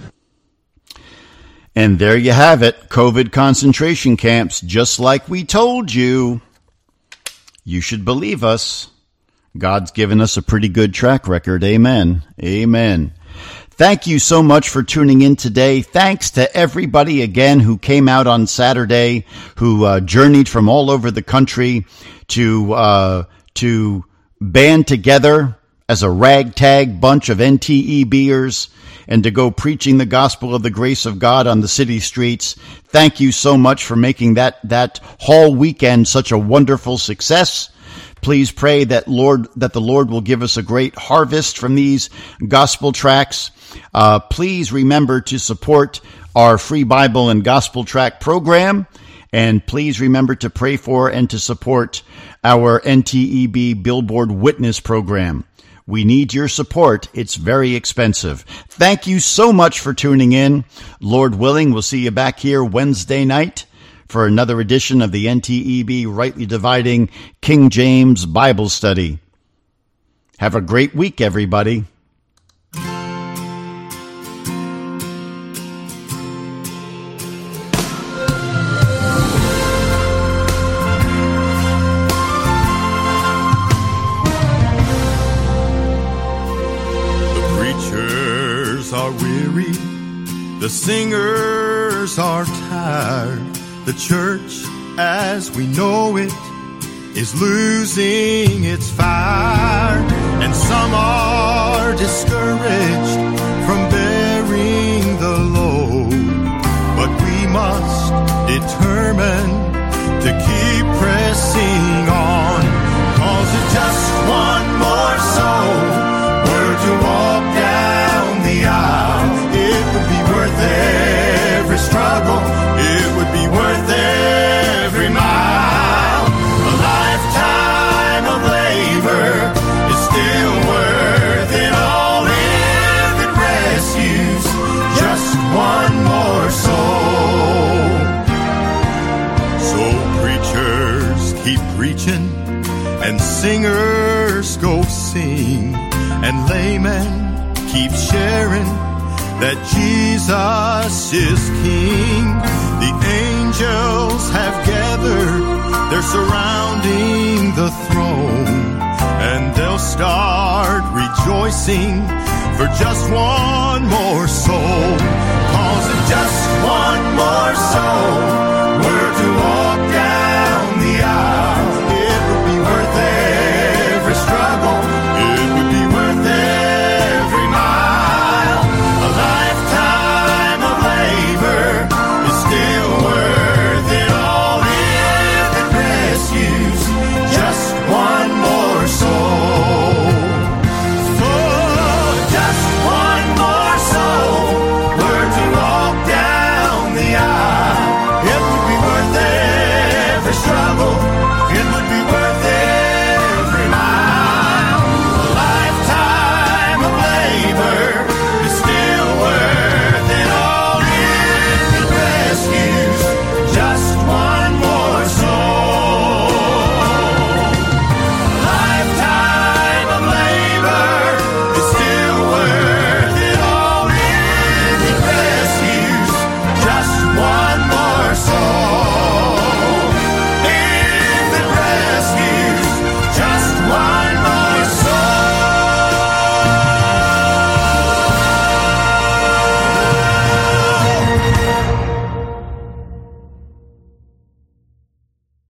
And there you have it, COVID concentration camps, just like we told you. You should believe us. God's given us a pretty good track record. Amen. Amen. Thank you so much for tuning in today. Thanks to everybody again who came out on Saturday, who uh, journeyed from all over the country to uh, to band together as a ragtag bunch of N T E Bers and to go preaching the gospel of the grace of God on the city streets. Thank you so much for making that that whole weekend such a wonderful success. Please pray that Lord that the Lord will give us a great harvest from these gospel tracts. Uh, please remember to support our free Bible and gospel tract program. And please remember to pray for and to support our N T E B Billboard Witness program. We need your support. It's very expensive. Thank you so much for tuning in. Lord willing, we'll see you back here Wednesday night for another edition of the N T E B Rightly Dividing King James Bible Study. Have a great week, everybody. Are weary, the singers are tired, the church as we know it is losing its fire, and some are discouraged from bearing the load, but we must determine to keep pressing on, cause it's just one more soul were to walk down the aisle. It would be worth every struggle, it would be worth every mile. A lifetime of labor is still worth it all if it rescues just one more soul. So preachers keep preaching and singers go sing, and laymen keep sharing that Jesus is King. The angels have gathered, they're surrounding the throne, and they'll start rejoicing for just one more soul, cause it's just one more soul